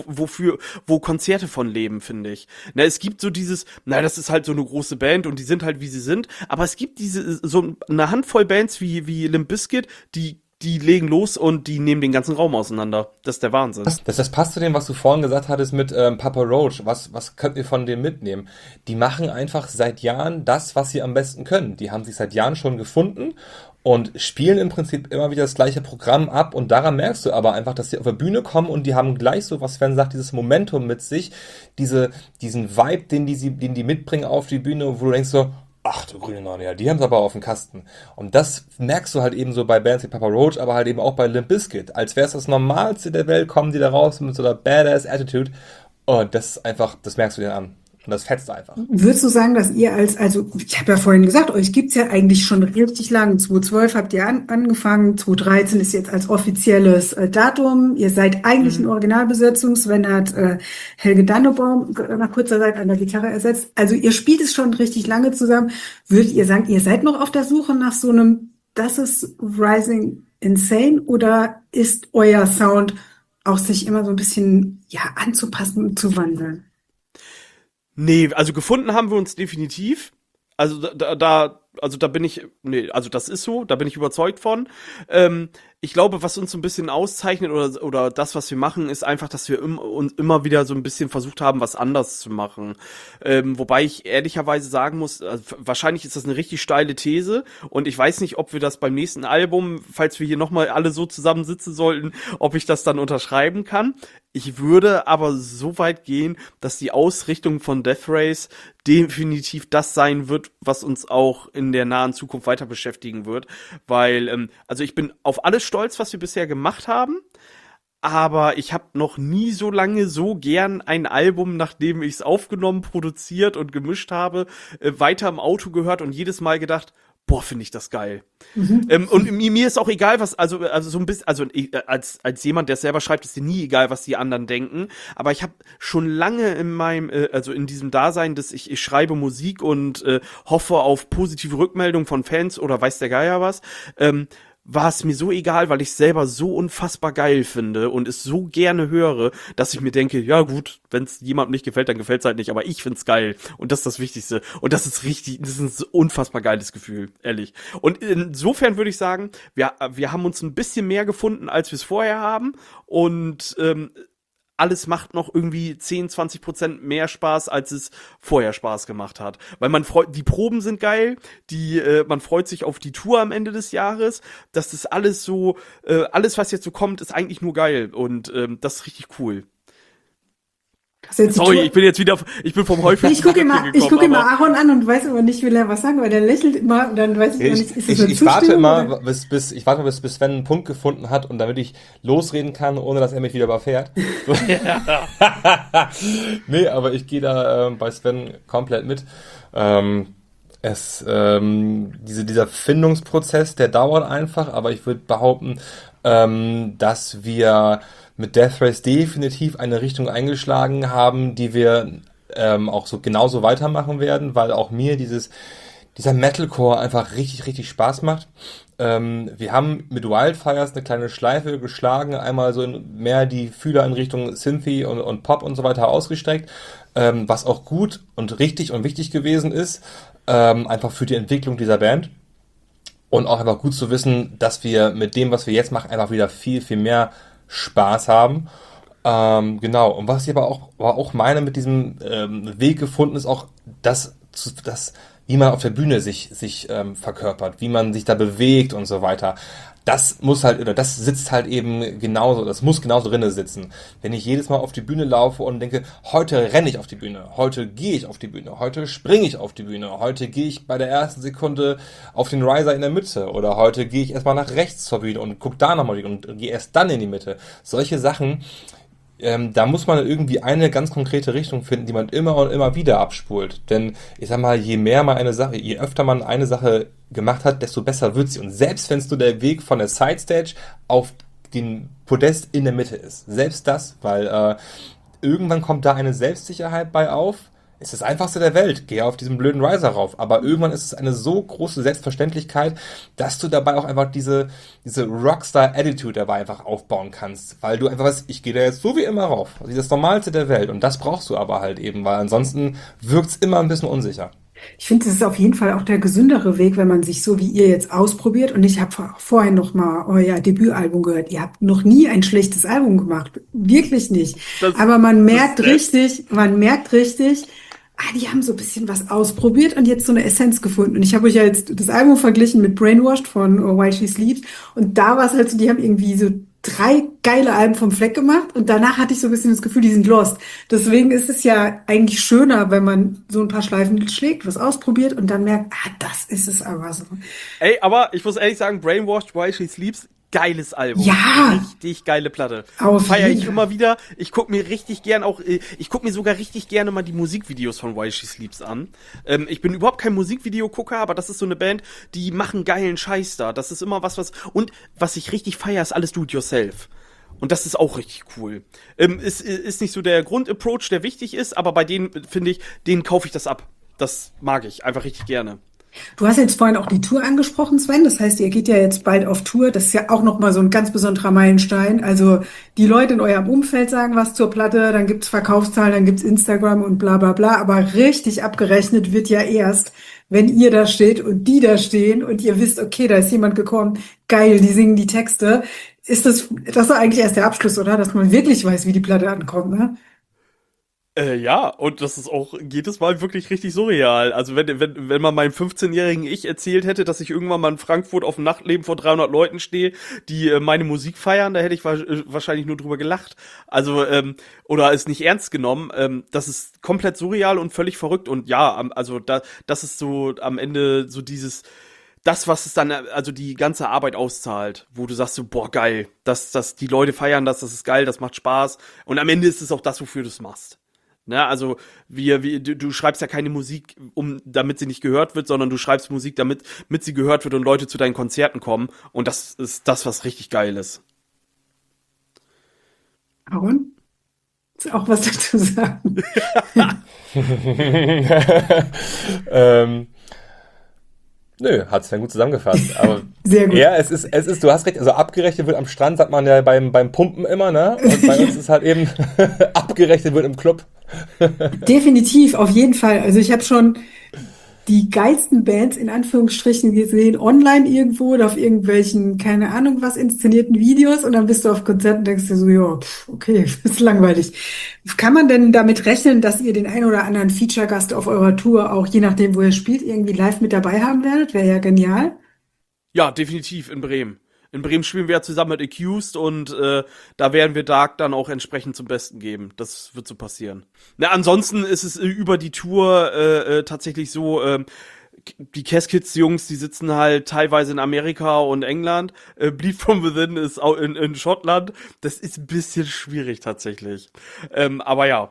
wo Konzerte von leben, finde ich. Es gibt so das ist halt so eine große Band und die sind halt, wie sie sind, aber es gibt so eine Handvoll Bands wie Limp Bizkit, die legen los und die nehmen den ganzen Raum auseinander. Das ist der Wahnsinn. Das passt zu dem, was du vorhin gesagt hattest mit Papa Roach. Was könnt ihr von dem mitnehmen? Die machen einfach seit Jahren das, was sie am besten können. Die haben sich seit Jahren schon gefunden und spielen im Prinzip immer wieder das gleiche Programm ab. Und daran merkst du aber einfach, dass sie auf der Bühne kommen und die haben gleich so, was Sven sagt, dieses Momentum mit sich, diesen Vibe, den die mitbringen auf die Bühne, wo du denkst so, ach du grüne Neune, ja, die haben es aber auf dem Kasten. Und das merkst du halt eben so bei Bands wie Papa Roach, aber halt eben auch bei Limp Bizkit. Als wäre es das Normalste der Welt, kommen die da raus mit so einer Badass Attitude. Und das ist einfach, das merkst du dir an. Und das fetzt einfach. Würdest du sagen, dass ihr also ich habe ja vorhin gesagt, euch gibt's ja eigentlich schon richtig lang. 2012 habt ihr angefangen, 2013 ist jetzt als offizielles Datum. Ihr seid eigentlich in Originalbesetzung. Sven hat Helge Dannebaum nach kurzer Zeit an der Gitarre ersetzt. Also ihr spielt es schon richtig lange zusammen. Würdet ihr sagen, ihr seid noch auf der Suche nach so einem, das ist Rising Insane, oder ist euer Sound auch sich immer so ein bisschen anzupassen und zu wandeln? Nee, also gefunden haben wir uns definitiv. Also da bin ich, also das ist so, da bin ich überzeugt von. Ich glaube, was uns so ein bisschen auszeichnet oder das, was wir machen, ist einfach, dass wir uns immer wieder so ein bisschen versucht haben, was anders zu machen. Wobei ich ehrlicherweise sagen muss, wahrscheinlich ist das eine richtig steile These und ich weiß nicht, ob wir das beim nächsten Album, falls wir hier nochmal alle so zusammensitzen sollten, ob ich das dann unterschreiben kann. Ich würde aber so weit gehen, dass die Ausrichtung von Death Race definitiv das sein wird, was uns auch in der nahen Zukunft weiter beschäftigen wird, weil, also ich bin auf alles stolz, was wir bisher gemacht haben, aber ich habe noch nie so lange so gern ein Album, nachdem ich es aufgenommen, produziert und gemischt habe, weiter im Auto gehört und jedes Mal gedacht, boah, finde ich das geil. Mhm. Und mir ist auch egal, was, also so ein bisschen, als jemand, der selber schreibt, ist dir nie egal, was die anderen denken. Aber ich habe schon lange in meinem, also in diesem Dasein, dass ich schreibe Musik und hoffe auf positive Rückmeldungen von Fans oder weiß der Geier was, war es mir so egal, weil ich es selber so unfassbar geil finde und es so gerne höre, dass ich mir denke, ja gut, wenn es jemandem nicht gefällt, dann gefällt es halt nicht, aber ich find's geil und das ist das Wichtigste und das ist ein unfassbar geiles Gefühl, ehrlich. Und insofern würde ich sagen, wir haben uns ein bisschen mehr gefunden, als wir es vorher haben und alles macht noch irgendwie 10-20% mehr Spaß, als es vorher Spaß gemacht hat. Weil die Proben sind geil, man freut sich auf die Tour am Ende des Jahres. Das ist alles so, alles was jetzt so kommt, ist eigentlich nur geil und das ist richtig cool. Sorry, ich bin vom Häufig. Ich gucke immer Aaron an und weiß aber nicht, will er was sagen, weil der lächelt immer und dann weiß ich immer nicht, ist es eine ich warte immer, oder? bis Sven einen Punkt gefunden hat und damit ich losreden kann, ohne dass er mich wieder überfährt. Nee, aber ich gehe da bei Sven komplett mit. Dieser Findungsprozess, der dauert einfach, aber ich würde behaupten, dass wir mit Death Race definitiv eine Richtung eingeschlagen haben, die wir auch so genauso weitermachen werden, weil auch mir dieser Metalcore einfach richtig, richtig Spaß macht. Wir haben mit Wildfires eine kleine Schleife geschlagen, einmal so mehr die Fühler in Richtung Synthy und Pop und so weiter ausgestreckt, was auch gut und richtig und wichtig gewesen ist, einfach für die Entwicklung dieser Band. Und auch einfach gut zu wissen, dass wir mit dem, was wir jetzt machen, einfach wieder viel, viel mehr Spaß haben. Genau. Und was ich aber auch meine mit diesem Weg gefunden ist auch, dass wie man auf der Bühne sich verkörpert, wie man sich da bewegt und so weiter. Das sitzt halt eben genauso, das muss genauso drinne sitzen. Wenn ich jedes Mal auf die Bühne laufe und denke, heute renne ich auf die Bühne, heute gehe ich auf die Bühne, heute springe ich auf die Bühne, heute gehe ich bei der ersten Sekunde auf den Riser in der Mitte oder heute gehe ich erstmal nach rechts zur Bühne und gucke da nochmal und gehe erst dann in die Mitte. Solche Sachen, da muss man irgendwie eine ganz konkrete Richtung finden, die man immer und immer wieder abspult. Denn ich sag mal, je öfter man eine Sache gemacht hat, desto besser wird sie. Und selbst wenn es nur der Weg von der Sidestage auf den Podest in der Mitte ist. Selbst das, weil irgendwann kommt da eine Selbstsicherheit bei auf. Ist das Einfachste der Welt. Geh auf diesen blöden Riser rauf. Aber irgendwann ist es eine so große Selbstverständlichkeit, dass du dabei auch einfach diese Rockstar-Attitude dabei einfach aufbauen kannst. Weil du einfach weißt, ich gehe da jetzt so wie immer rauf. Also das Normalste der Welt. Und das brauchst du aber halt eben, weil ansonsten wirkt's immer ein bisschen unsicher. Ich finde, das ist auf jeden Fall auch der gesündere Weg, wenn man sich so wie ihr jetzt ausprobiert. Und ich habe vorhin noch mal euer Debütalbum gehört. Ihr habt noch nie ein schlechtes Album gemacht. Wirklich nicht. Aber man merkt richtig, die haben so ein bisschen was ausprobiert und jetzt so eine Essenz gefunden. Und ich habe euch ja jetzt das Album verglichen mit Brainwashed von While She Sleeps. Und da war es halt so, die haben irgendwie so 3 geile Alben vom Fleck gemacht und danach hatte ich so ein bisschen das Gefühl, die sind lost. Deswegen ist es ja eigentlich schöner, wenn man so ein paar Schleifen schlägt, was ausprobiert und dann merkt, das ist es aber so. Ey, aber ich muss ehrlich sagen, Brainwashed While She Sleeps, geiles Album. Ja! Richtig geile Platte. Feiere ich immer wieder. Ich gucke mir sogar richtig gerne mal die Musikvideos von While She Sleeps an. Ich bin überhaupt kein Musikvideogucker, aber das ist so eine Band, die machen geilen Scheiß da. Das ist immer und was ich richtig feiere, ist alles do-it-yourself. Und das ist auch richtig cool. Ist nicht so der Grundapproach, der wichtig ist, aber bei denen, finde ich, denen kaufe ich das ab. Das mag ich einfach richtig gerne. Du hast jetzt vorhin auch die Tour angesprochen, Sven. Das heißt, ihr geht ja jetzt bald auf Tour. Das ist ja auch nochmal so ein ganz besonderer Meilenstein. Also die Leute in eurem Umfeld sagen was zur Platte, dann gibt's Verkaufszahlen, dann gibt's Instagram und bla bla bla. Aber richtig abgerechnet wird ja erst, wenn ihr da steht und die da stehen und ihr wisst, okay, da ist jemand gekommen, geil, die singen die Texte. Das ist eigentlich erst der Abschluss, oder? Dass man wirklich weiß, wie die Platte ankommt, ne? Ja, und das ist auch jedes Mal wirklich richtig surreal. Also wenn man meinem 15-jährigen Ich erzählt hätte, dass ich irgendwann mal in Frankfurt auf dem Nachtleben vor 300 Leuten stehe, die meine Musik feiern, da hätte ich wahrscheinlich nur drüber gelacht. Also, oder es nicht ernst genommen. Das ist komplett surreal und völlig verrückt. Und ja, also das ist so am Ende so das, was es dann, also die ganze Arbeit auszahlt, wo du sagst so, boah, geil, die Leute feiern das ist geil, das macht Spaß. Und am Ende ist es auch das, wofür du es machst. Ne, also du schreibst ja keine Musik, damit sie nicht gehört wird, sondern du schreibst Musik, damit sie gehört wird und Leute zu deinen Konzerten kommen. Und das ist das, was richtig geil ist. Aaron, willst du auch was dazu sagen? ähm, Nö, hat Sven gut zusammengefasst. Aber Sehr gut. ja, es ist, du hast recht, also abgerechnet wird am Strand, sagt man ja beim Pumpen immer, ne? Und bei uns ist halt eben abgerechnet wird im Club. Definitiv, auf jeden Fall. Also ich habe schon die geilsten Bands in Anführungsstrichen gesehen, online irgendwo oder auf irgendwelchen, keine Ahnung was, inszenierten Videos und dann bist du auf Konzerten und denkst dir so, ja, okay, das ist langweilig. Kann man denn damit rechnen, dass ihr den ein oder anderen Feature-Gast auf eurer Tour auch, je nachdem, wo ihr spielt, irgendwie live mit dabei haben werdet? Wäre ja genial. Ja, definitiv in Bremen. In Bremen spielen wir ja zusammen mit Accused und da werden wir Dark dann auch entsprechend zum Besten geben. Das wird so passieren. Na, ansonsten ist es über die Tour tatsächlich so, die Caskets-Jungs, die sitzen halt teilweise in Amerika und England. Bleed From Within ist auch in Schottland. Das ist ein bisschen schwierig tatsächlich. Aber ja,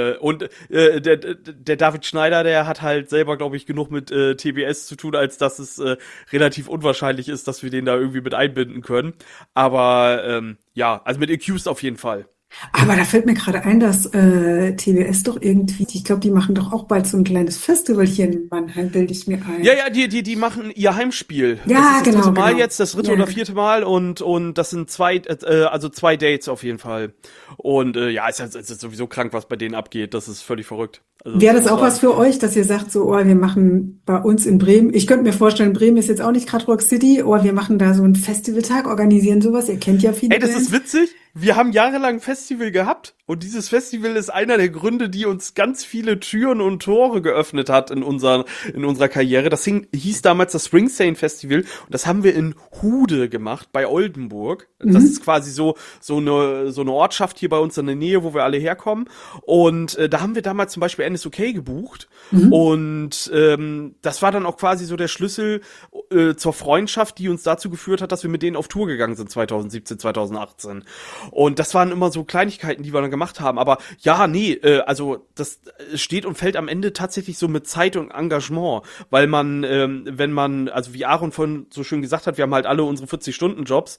der David Schneider, der hat halt selber, glaube ich, genug mit TBS zu tun, als dass es relativ unwahrscheinlich ist, dass wir den da irgendwie mit einbinden können. Aber ja, also mit Accused auf jeden Fall. Aber da fällt mir gerade ein, dass TBS doch irgendwie, ich glaube, die machen doch auch bald so ein kleines Festival hier in Mannheim, bilde ich mir ein. Ja, die machen ihr Heimspiel. Ja, das ist das genau, dritte Mal genau. jetzt, das dritte Ja. oder vierte Mal und das sind zwei Dates auf jeden Fall. Und ja, es ist sowieso krank, was bei denen abgeht. Das ist völlig verrückt. Also, Wäre das auch was für euch, dass ihr sagt, so, oh, wir machen bei uns in Bremen, ich könnte mir vorstellen, Bremen ist jetzt auch nicht gerade Rock City, oh, wir machen da so einen Festivaltag, organisieren sowas, ihr kennt ja viele Ey, das ist Bands. witzig. Wir haben jahrelang ein Festival gehabt und dieses Festival ist einer der Gründe, die uns ganz viele Türen und Tore geöffnet hat in unserer Karriere. Das hieß damals das Springsteen Festival und das haben wir in Hude gemacht bei Oldenburg. Das ist quasi so eine Ortschaft hier bei uns in der Nähe, wo wir alle herkommen. Und da haben wir damals zum Beispiel NSOK gebucht und das war dann auch quasi so der Schlüssel zur Freundschaft, die uns dazu geführt hat, dass wir mit denen auf Tour gegangen sind 2017, 2018. Und das waren immer so Kleinigkeiten, die wir dann gemacht haben. Aber ja, nee, also das steht und fällt am Ende tatsächlich so mit Zeit und Engagement. Weil man, wenn man, also wie Aaron vorhin so schön gesagt hat, wir haben halt alle unsere 40-Stunden-Jobs,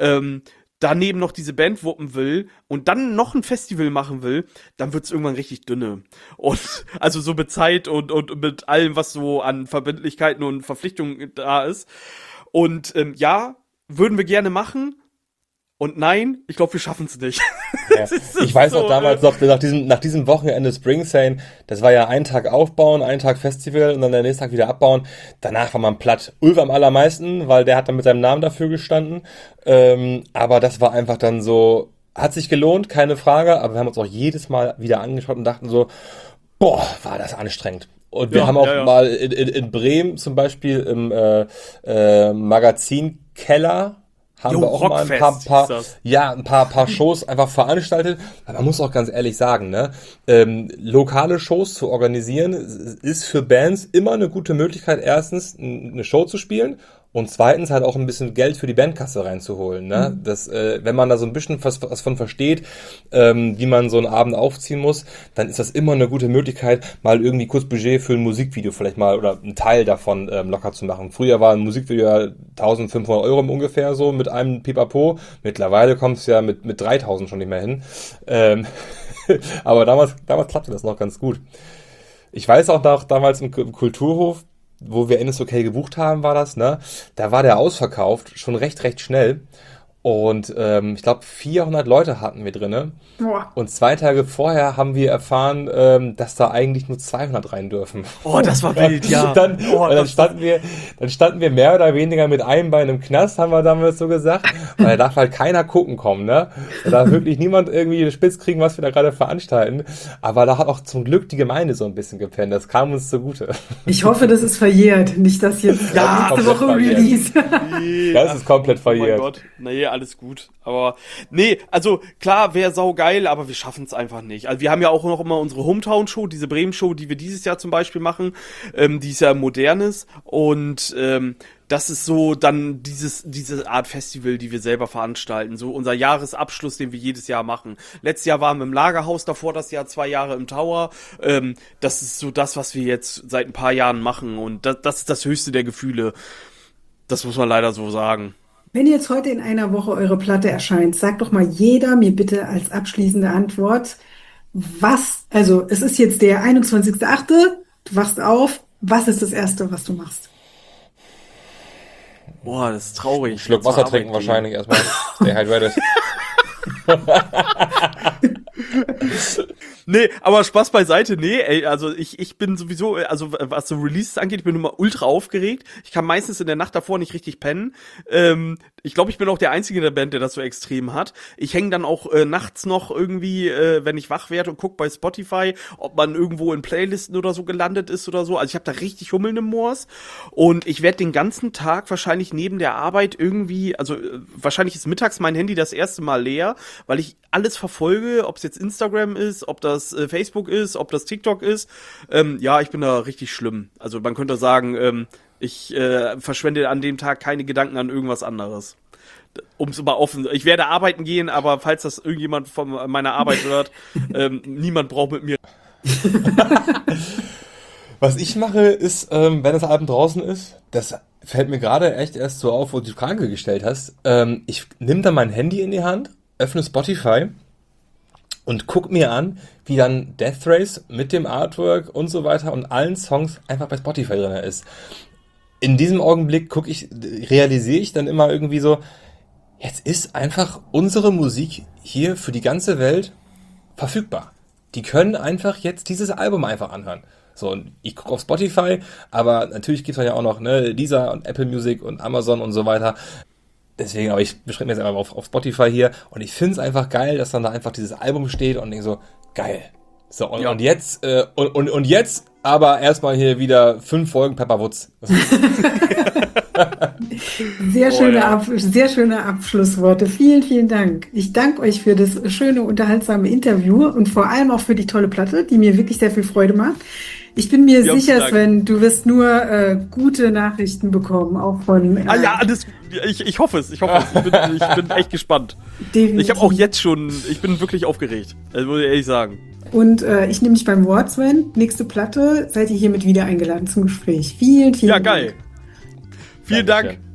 daneben noch diese Band wuppen will und dann noch ein Festival machen will, dann wird's irgendwann richtig dünne. Und also so mit Zeit und mit allem, was so an Verbindlichkeiten und Verpflichtungen da ist. Und ja, würden wir gerne machen. Und nein, ich glaube, wir schaffen es nicht. Ja. Ich weiß noch damals noch, nach diesem Wochenende Springsteen, das war ja ein Tag aufbauen, ein Tag Festival und dann der nächste Tag wieder abbauen. Danach war man platt. Ulf am allermeisten, weil der hat dann mit seinem Namen dafür gestanden. Aber das war einfach dann so, hat sich gelohnt, keine Frage, aber wir haben uns auch jedes Mal wieder angeschaut und dachten so, boah, war das anstrengend. Und wir haben auch mal in Bremen zum Beispiel im Magazinkeller haben wir auch mal ein paar Shows einfach veranstaltet. Aber man muss auch ganz ehrlich sagen, ne, lokale Shows zu organisieren ist für Bands immer eine gute Möglichkeit, erstens eine Show zu spielen und zweitens halt auch ein bisschen Geld für die Bandkasse reinzuholen. Ne? Das, wenn man da so ein bisschen was von versteht, wie man so einen Abend aufziehen muss, dann ist das immer eine gute Möglichkeit, mal irgendwie kurz Budget für ein Musikvideo vielleicht mal oder einen Teil davon locker zu machen. Früher war ein Musikvideo ja 1.500 Euro ungefähr so mit einem Pipapo. Mittlerweile kommt es ja mit 3.000 schon nicht mehr hin. Aber damals klappte das noch ganz gut. Ich weiß auch noch, damals im Kulturhof, wo wir NSOK gebucht haben, war das, ne? Da war der ausverkauft, schon recht schnell. Und ich glaube, 400 Leute hatten wir drinne. Boah. Und 2 Tage vorher haben wir erfahren, dass da eigentlich nur 200 rein dürfen. Oh, das war wild, ja. Dann standen wir mehr oder weniger mit einem Bein im Knast, haben wir damals so gesagt. Weil da darf halt keiner gucken kommen, ne? Da darf wirklich niemand irgendwie spitz kriegen, was wir da gerade veranstalten. Aber da hat auch zum Glück die Gemeinde so ein bisschen gepennt. Das kam uns zugute. Ich hoffe, das ist verjährt, nicht dass jetzt nächste Woche Release. Nee, das ist komplett verjährt. Oh mein Gott, nee, alles gut. Aber nee, also klar, wäre saugeil, aber wir schaffen es einfach nicht. Also wir haben ja auch noch immer unsere Hometown-Show, diese Bremen-Show, die wir dieses Jahr zum Beispiel machen, die ist ja modernes und das ist so dann diese Art Festival, die wir selber veranstalten. So unser Jahresabschluss, den wir jedes Jahr machen. Letztes Jahr waren wir im Lagerhaus, davor das Jahr 2 Jahre im Tower. Das ist so das, was wir jetzt seit ein paar Jahren machen. Und das ist das höchste der Gefühle. Das muss man leider so sagen. Wenn jetzt heute in einer Woche eure Platte erscheint, sagt doch mal jeder mir bitte als abschließende Antwort, also es ist jetzt der 21.8., du wachst auf, was ist das Erste, was du machst? Boah, das ist traurig. Ein Schluck Wasser trinken wahrscheinlich erstmal. Stay hydrated. Nee, aber Spaß beiseite, nee, ey, also ich bin sowieso, also was so Releases angeht, ich bin immer ultra aufgeregt. Ich kann meistens in der Nacht davor nicht richtig pennen. Ich glaube, ich bin auch der Einzige in der Band, der das so extrem hat. Ich hänge dann auch nachts noch irgendwie, wenn ich wach werde und guck bei Spotify, ob man irgendwo in Playlisten oder so gelandet ist oder so. Also ich habe da richtig Hummeln im Moors und ich werde den ganzen Tag wahrscheinlich neben der Arbeit irgendwie, also wahrscheinlich ist mittags mein Handy das erste Mal leer, weil ich alles verfolge, ob es jetzt Instagram ist, ob das Facebook ist, ob das TikTok ist. Ja, ich bin da richtig schlimm. Also man könnte sagen, ich verschwende an dem Tag keine Gedanken an irgendwas anderes. Um es mal offen, ich werde arbeiten gehen, aber falls das irgendjemand von meiner Arbeit hört, niemand braucht mit mir. Was ich mache, ist, wenn das Album draußen ist, das fällt mir gerade echt erst so auf, wo du die Frage gestellt hast. Ich nehme dann mein Handy in die Hand, öffne Spotify und guck mir an, wie dann Death Race mit dem Artwork und so weiter und allen Songs einfach bei Spotify drin ist. In diesem Augenblick realisiere ich dann immer irgendwie so, jetzt ist einfach unsere Musik hier für die ganze Welt verfügbar. Die können einfach jetzt dieses Album einfach anhören. So, und ich gucke auf Spotify, aber natürlich gibt es ja auch noch Deezer und Apple Music und Amazon und so weiter. Deswegen, aber ich beschränke mich jetzt einfach auf Spotify hier und ich finde es einfach geil, dass dann da einfach dieses Album steht und denke so, geil. So, und jetzt, und jetzt aber erstmal hier wieder 5 Folgen Pepper Woods. Sehr schöne Abschlussworte. Vielen, vielen Dank. Ich danke euch für das schöne, unterhaltsame Interview und vor allem auch für die tolle Platte, die mir wirklich sehr viel Freude macht. Ich bin mir sicher, Sven, du wirst nur gute Nachrichten bekommen, auch von... ich hoffe es. Ich bin echt gespannt. Definitiv. Ich habe auch jetzt schon, ich bin wirklich aufgeregt, das muss ich ehrlich sagen. Und ich nehme mich beim Wort, Sven. Nächste Platte seid ihr hiermit wieder eingeladen zum Gespräch. Vielen, vielen Dank. Ja, geil. Vielen Dank.